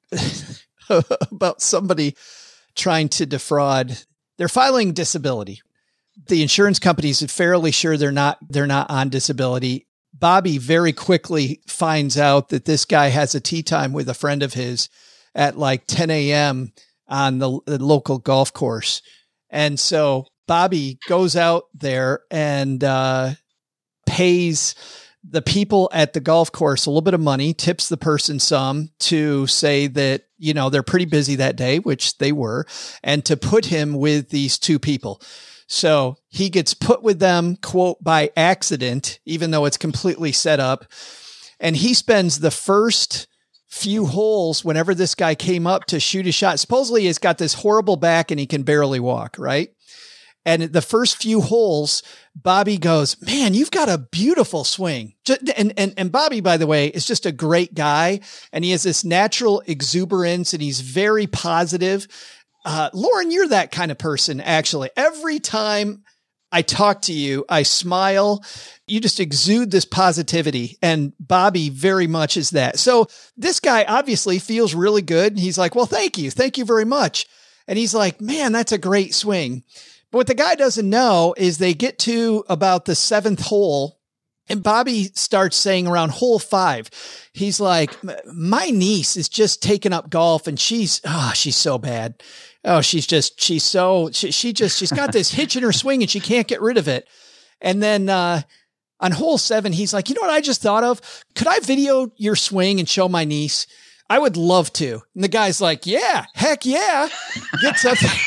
somebody trying to defraud. They're filing disability. The insurance companies are fairly sure they're not on disability. Bobby very quickly finds out that this guy has a tea time with a friend of his at like 10 a.m. on the local golf course. And so Bobby goes out there and pays the people at the golf course a little bit of money, tips the person some to say that, you know, they're pretty busy that day, which they were, and to put him with these two people. So he gets put with them, quote, by accident, even though it's completely set up. And he spends the first few holes whenever this guy came up to shoot a shot. Supposedly he's got this horrible back and he can barely walk, right? And the first few holes, Bobby goes, man, you've got a beautiful swing. And Bobby, by the way, is just a great guy. And he has this natural exuberance and he's very positive. Lauren, you're that kind of person, actually. Every time I talk to you, I smile. You just exude this positivity. And Bobby very much is that. So this guy obviously feels really good. He's like, well, thank you. Thank you very much. And he's like, man, that's a great swing. But what the guy doesn't know is they get to about the seventh hole and Bobby starts saying around hole 5, he's like, my niece is just taking up golf and she's so bad. Oh, she's got this hitch in her swing and she can't get rid of it. And then, on hole 7, he's like, you know what I just thought of? Could I video your swing and show my niece? I would love to. And the guy's like, yeah, heck yeah. Gets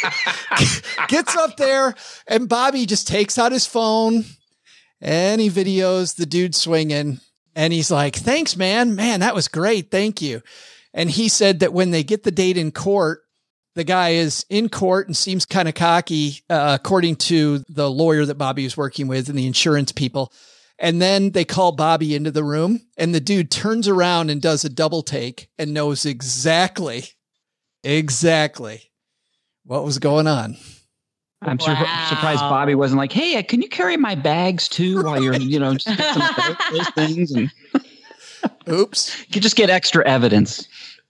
up there and Bobby just takes out his phone and he videos the dude swinging. And he's like, thanks, man. Man, that was great. Thank you. And he said that when they get the date in court, the guy is in court and seems kind of cocky, according to the lawyer that Bobby was working with and the insurance people. And then they call Bobby into the room, and the dude turns around and does a double take and knows exactly what was going on. I'm surprised Bobby wasn't like, hey, can you carry my bags too while you're, just get some of those things? And oops. You just get extra evidence.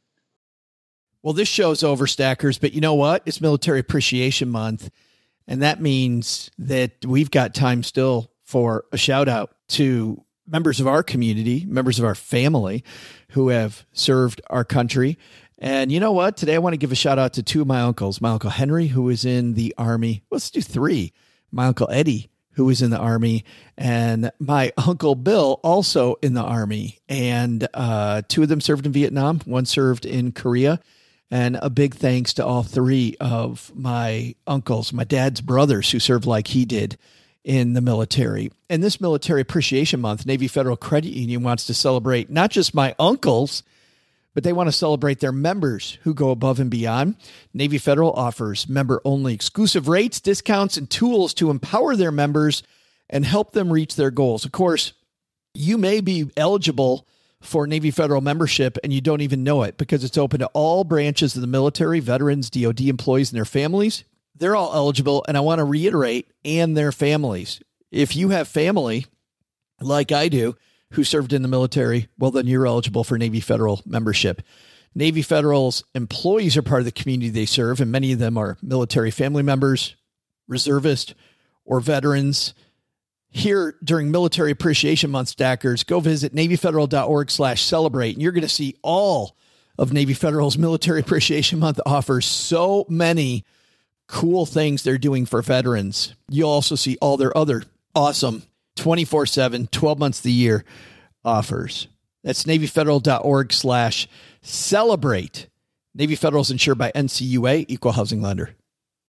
Well, this show's over, Stackers, but you know what? It's Military Appreciation Month, and that means that we've got time still for a shout out to members of our community, members of our family who have served our country. And you know what? Today I want to give a shout out to two of my uncles. My Uncle Henry, who was in the Army. Let's do three. My Uncle Eddie, who was in the Army, and my Uncle Bill, also in the Army. And two of them served in Vietnam. One served in Korea. And a big thanks to all three of my uncles, my dad's brothers, who served like he did in the military. And this Military Appreciation Month, Navy Federal Credit Union wants to celebrate not just my uncles, but they want to celebrate their members who go above and beyond. Navy Federal offers member-only exclusive rates, discounts, and tools to empower their members and help them reach their goals. Of course, you may be eligible for Navy Federal membership and you don't even know it because it's open to all branches of the military, veterans, DOD employees, and their families. They're all eligible, and I want to reiterate, and their families. If you have family, like I do, who served in the military, well, then you're eligible for Navy Federal membership. Navy Federal's employees are part of the community they serve, and many of them are military family members, reservists, or veterans. Here during Military Appreciation Month, Stackers, go visit NavyFederal.org/celebrate, and you're going to see all of Navy Federal's Military Appreciation Month offers so many cool things they're doing for veterans. You'll also see all their other awesome 24/7, 12 months of the year offers. That's NavyFederal.org/celebrate. Navy Federal is insured by NCUA, Equal Housing Lender.